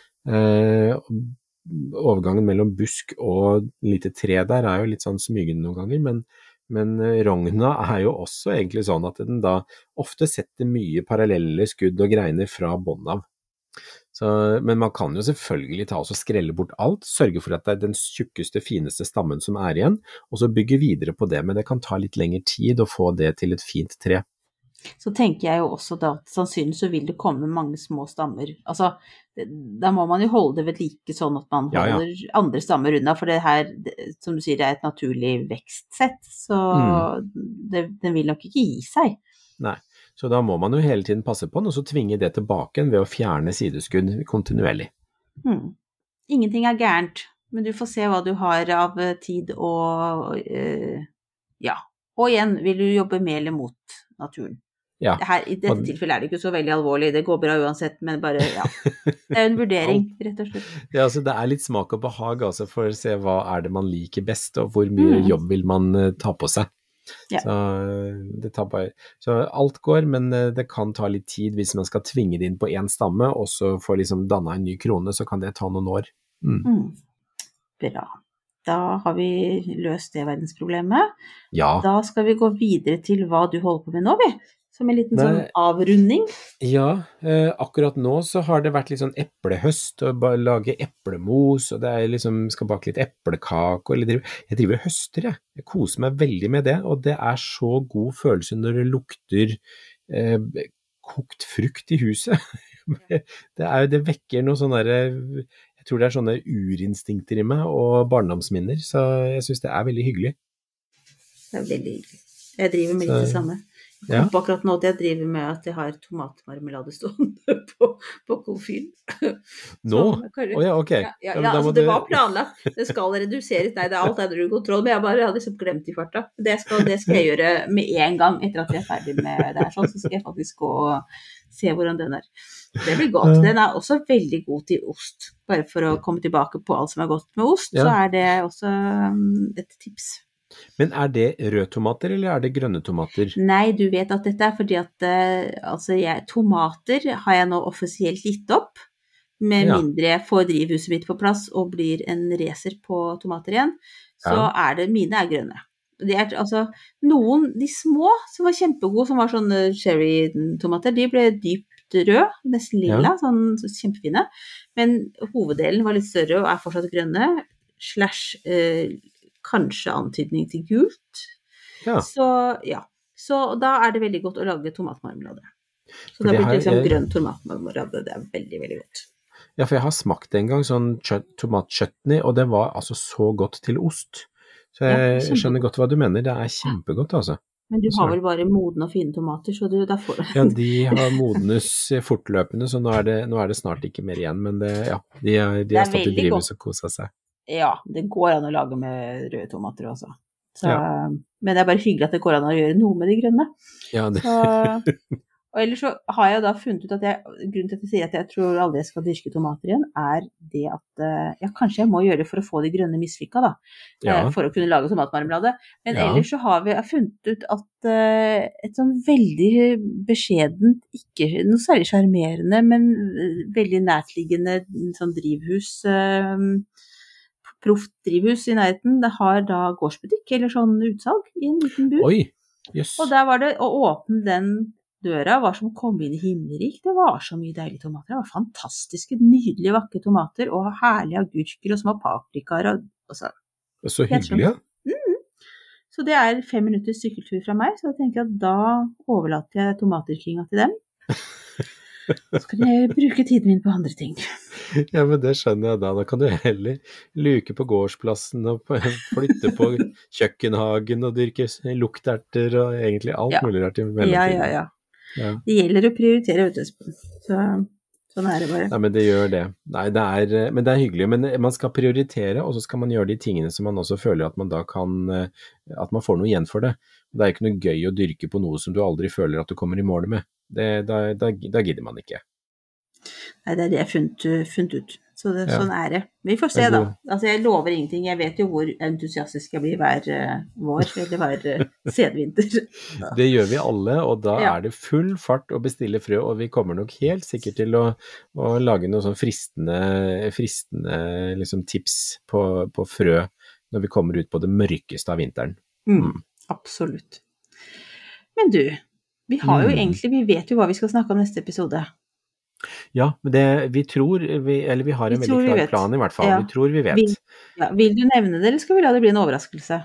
Speaker 4: Eh, overgangen mellom busk og lite tre der er jo litt sånn smygende noen ganger, men, men rogna er jo også egentlig sånn at den da ofte setter mye parallelle skudd og greiner fra bånd av. Så, men man kan jo selvfølgelig ta og skrelle bort alt, sørge for at det er den tjukkeste, fineste stammen som er igjen, og så bygge videre på det, men det kan ta litt lengre tid å få det til et fint tre.
Speaker 3: Så tenker jeg jo også da at sannsynligvis så vil det komme mange små stammer. Altså, det, da må man jo holde det ved like sånn at man holder ja, ja. andre stammer unna, for det her, det, som du sier, det er et naturlig vekstsett, så mm. det, den vil nok ikke gi seg.
Speaker 4: Nei, så da må man jo hele tiden passe på den, og så tvinge det tilbake ved å fjerne sideskudd kontinuerlig.
Speaker 3: Mm. Ingenting er gærent, men du får se hva du har av tid og øh, ja, og igjen vil du jobbe med eller mot naturen.
Speaker 4: Ja.
Speaker 3: Her, I dette tilfellet er det ikke så veldig alvorlig, det går bra uansett, men bare, ja. Det er en vurdering, rett og slett.
Speaker 4: Ja, altså det er litt smak og behag altså, for å se hva er det man liker best, og hvor mye
Speaker 3: Mm.
Speaker 4: jobb vil man uh, ta på seg.
Speaker 3: Ja.
Speaker 4: Så, det tar bare, så alt går, men uh, det kan ta litt tid hvis man skal tvinge det inn på en stamme, og så få liksom dannet en ny krone, så kan det ta noen år. Mm.
Speaker 3: Mm. Bra. Da har vi løst det verdensproblemet.
Speaker 4: Ja.
Speaker 3: Da skal vi gå videre til hva du holder på med nå, vi. Som en liten
Speaker 4: Nei.
Speaker 3: sånn avrunding.
Speaker 4: Ja, eh, akkurat nå så har det vært litt sånn eplehøst, og bare lage eplemos, og det er liksom, skal bake litt eplekake, eller drive, jeg driver og høster, jeg. Jeg koser meg veldig med det, og det er så god følelse når det lukter eh, kokt frukt i huset. det er, det vekker noe sånn der, jeg tror det er sånne urinstinkter i meg, og barndomsminner, så jeg synes det er veldig hyggelig.
Speaker 3: Det er veldig hyggelig. Jeg driver med litt det samme. Jeg kom
Speaker 4: Ja.
Speaker 3: på akkurat nå at jeg driver med at jeg har tomatmarmelade stående på, på komfyren.
Speaker 4: Nå?
Speaker 3: Så, kanskje-
Speaker 4: Åja, ok.
Speaker 3: Ja, ja,
Speaker 4: Ja,
Speaker 3: ja,
Speaker 4: men da
Speaker 3: altså
Speaker 4: må
Speaker 3: det
Speaker 4: du-
Speaker 3: var planlagt. Det skal reduseres. Nei, det er alt er under kontroll, men jeg bare hadde liksom glemt i farta. Det skal, det skal jeg gjøre med en gang etter at jeg er ferdig med det her, sånn, så skal jeg faktisk gå og se hvordan den er. Det blir godt. Den er også veldig god til ost. Bare for å komme tilbake på alt som er godt med ost,
Speaker 4: Ja.
Speaker 3: så er det også um, et tips.
Speaker 4: Men er det røde tomater, eller er det grønne tomater?
Speaker 3: Nei, du vet at dette er fordi at eh, altså jeg, tomater har jeg nå offisielt gitt opp, med
Speaker 4: Ja.
Speaker 3: mindre jeg får drivhuset mitt på plass og blir en racer på tomater igjen, så
Speaker 4: Ja.
Speaker 3: er det, mine er grønne. Det er altså, noen, de små som var kjempegode, som var sånne cherry-tomater, de ble dypt rød, nesten lilla,
Speaker 4: Ja.
Speaker 3: sånn så kjempefine, men hoveddelen var litt større og er fortsatt grønne, slash eh, kanskje antydning til gult.
Speaker 4: Ja.
Speaker 3: Så ja, så da er det veldig godt å lage tomatmarmelade. Så
Speaker 4: For
Speaker 3: da
Speaker 4: det
Speaker 3: blir det
Speaker 4: her
Speaker 3: liksom
Speaker 4: er-
Speaker 3: grønn tomatmarmelade, det er veldig, veldig godt.
Speaker 4: Ja, for jeg har smakt det en gang, sånn kjøtt, tomatchutney, og det var altså så godt til ost. Så
Speaker 3: Ja,
Speaker 4: jeg
Speaker 3: kjempegodt.
Speaker 4: skjønner godt hva du mener, det er kjempegodt altså.
Speaker 3: Men du har
Speaker 4: Så-
Speaker 3: vel bare modne og fine tomater, så du, da får du...
Speaker 4: Ja, de har modnes fortløpende, så nå er det, nå er det snart ikke mer igjen, men det, ja, de, har- de
Speaker 3: Det er
Speaker 4: har stått i
Speaker 3: veldig
Speaker 4: drivhus og koset seg.
Speaker 3: Ja, det går an å lage med røde tomater også. Så,
Speaker 4: Ja.
Speaker 3: Men det er bare hyggelig at det går an å gjøre noe med de grønne.
Speaker 4: Ja, det,
Speaker 3: Så, og ellers så har jeg da funnet ut at jeg, grunnen til at jeg sier at jeg tror aldri jeg skal dyrke tomater igjen, er det at, eh, ja, kanskje jeg må gjøre det for å få de grønne mislykka da,
Speaker 4: Ja.
Speaker 3: eh, for å kunne lage tomatmarmelade. Men
Speaker 4: Ja.
Speaker 3: ellers så har vi jeg har funnet ut at eh, et sånn veldig beskjedent, ikke noe særlig sjarmerende, men eh, veldig nærtliggende sånn drivhus, eh, proft drivhus i nærheten, det har da gårdsbutikk eller sånn utsalg i en liten bur.
Speaker 4: oi, jøss.
Speaker 3: Og der var det å åpne den døra, var som å komme inn i himmelrik. Det var så mye deilige tomater. Det var fantastiske, nydelige, vakre tomater, og herlige agurker og små paprikaer. Og, altså.
Speaker 4: Så
Speaker 3: Helt
Speaker 4: hyggelig, ja.
Speaker 3: Mm. Så det er fem minutters sykkeltur fra meg, så jeg tenker at da overlater jeg tomatdyrkinga til dem. Så kan jeg bruke tiden min på andre ting.
Speaker 4: Ja, men det skjønner jeg da. Da kan du heller luke på gårdsplassen og på- flytte på kjøkkenhagen og dyrke lukterter og egentlig alt
Speaker 3: Ja.
Speaker 4: mulig rart i
Speaker 3: Ja,
Speaker 4: mellomtiden.
Speaker 3: ja, ja.
Speaker 4: Ja.
Speaker 3: Det gjelder å prioritere, vet du, Espen. Så sånn er det bare.
Speaker 4: Nei, men det gjør det. Nei, det er, men det er hyggelig. Men man skal prioritere, og så skal man gjøre de tingene som man også føler at man da kan, at man får noe igjen for det. Det er ikke noe gøy å dyrke på noe som du aldri føler at du kommer i mål med. Det, da, da, da gidder man ikke.
Speaker 3: Nei, det er det jeg har funnet, funnet ut. Så det,
Speaker 4: Ja.
Speaker 3: sånn er det. Vi får
Speaker 4: Det
Speaker 3: se,
Speaker 4: er
Speaker 3: da.
Speaker 4: god.
Speaker 3: Altså, jeg lover ingenting. Jeg vet jo hvor entusiastisk jeg blir hver uh, vår, eller hver uh, senvinter.
Speaker 4: Det gjør vi alle, og da
Speaker 3: Ja.
Speaker 4: er det full fart å bestille frø, og vi kommer nok helt sikkert til å, å lage noen sånn fristende, fristende liksom, tips på, på frø når vi kommer ut på det mørkeste av vinteren.
Speaker 3: Mm, absolutt. Men du, vi har jo
Speaker 4: Mm.
Speaker 3: egentlig, vi vet jo hva vi skal snakke om neste episode.
Speaker 4: Ja, men det, vi tror, vi, eller vi har en
Speaker 3: Vi tror
Speaker 4: veldig
Speaker 3: vi
Speaker 4: klar
Speaker 3: vet.
Speaker 4: plan i hvert fall,
Speaker 3: Ja.
Speaker 4: vi tror vi vet.
Speaker 3: Vil, ja, vil du nevne det, eller skal vi la det bli en overraskelse?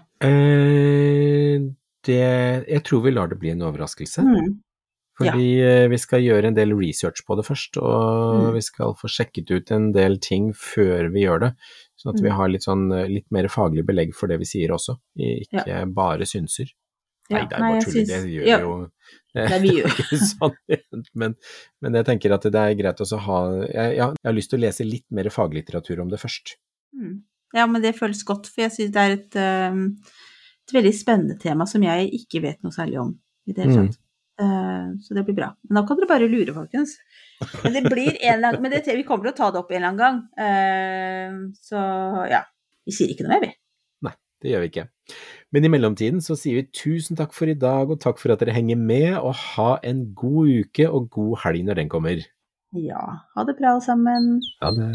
Speaker 4: Eh, det, jeg tror vi lar det bli en overraskelse.
Speaker 3: Mm.
Speaker 4: Fordi eh, vi skal gjøre en del research på det først, og
Speaker 3: Mm.
Speaker 4: vi skal få sjekket ut en del ting før vi gjør det, sånn at vi
Speaker 3: Mm.
Speaker 4: har litt, sånn, eh, litt mer faglig belegg for det vi sier også, ikke bare synser.
Speaker 3: Ja,
Speaker 4: Nei, det er
Speaker 3: nei,
Speaker 4: bare
Speaker 3: jeg
Speaker 4: tull,
Speaker 3: synes-
Speaker 4: det gjør
Speaker 3: ja.
Speaker 4: vi jo.
Speaker 3: Det er vi gjør.
Speaker 4: Ikke sånn, men, men jeg tenker at det er greit også å ha, jeg, ja, jeg har lyst til å lese litt mer faglitteratur om det først.
Speaker 3: Mm. Ja, men det føles godt, for jeg synes det er et, um, et veldig spennende tema som jeg ikke vet noe særlig om i det hele
Speaker 4: Mm.
Speaker 3: tatt. Det Uh, så det blir bra. Men da kan dere bare lure, folkens. Men det blir en eller annen, men det, vi kommer til å ta det opp en eller annen gang. Uh, så ja, vi sier ikke noe mer, vi.
Speaker 4: Nei, det gjør vi ikke. Men i mellomtiden så sier vi tusen takk for i dag, og takk for at dere henger med, og ha en god uke og god helg når den kommer.
Speaker 3: Ja, ha det bra alle sammen.
Speaker 4: Ha det.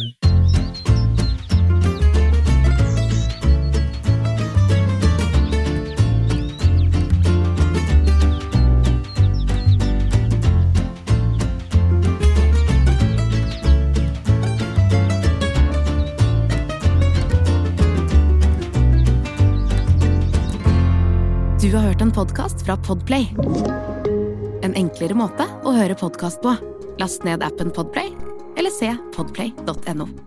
Speaker 2: Du har hørt en podcast fra Podplay. En enklere måte å høre podcast på. Last ned appen Podplay, eller se podplay punktum no.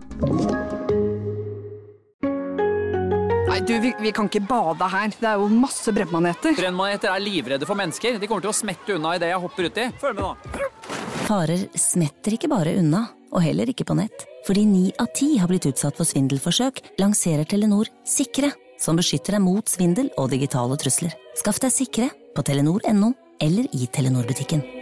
Speaker 6: Nei, du, vi, vi kan ikke bade her. Det er jo masse brennmaneter.
Speaker 7: Brennmaneter er livredde for mennesker. De kommer til å smette unna i det jeg hopper ut i. Følg med nå.
Speaker 8: Farer smetter ikke bare unna, og heller ikke på nett. Fordi ni av ti har blitt utsatt for svindelforsøk, lanserer Telenor Sikre, som beskytter deg mot svindel og digitale trusler. Skaff deg Sikre på telenor punktum no eller i Telenor-butikken.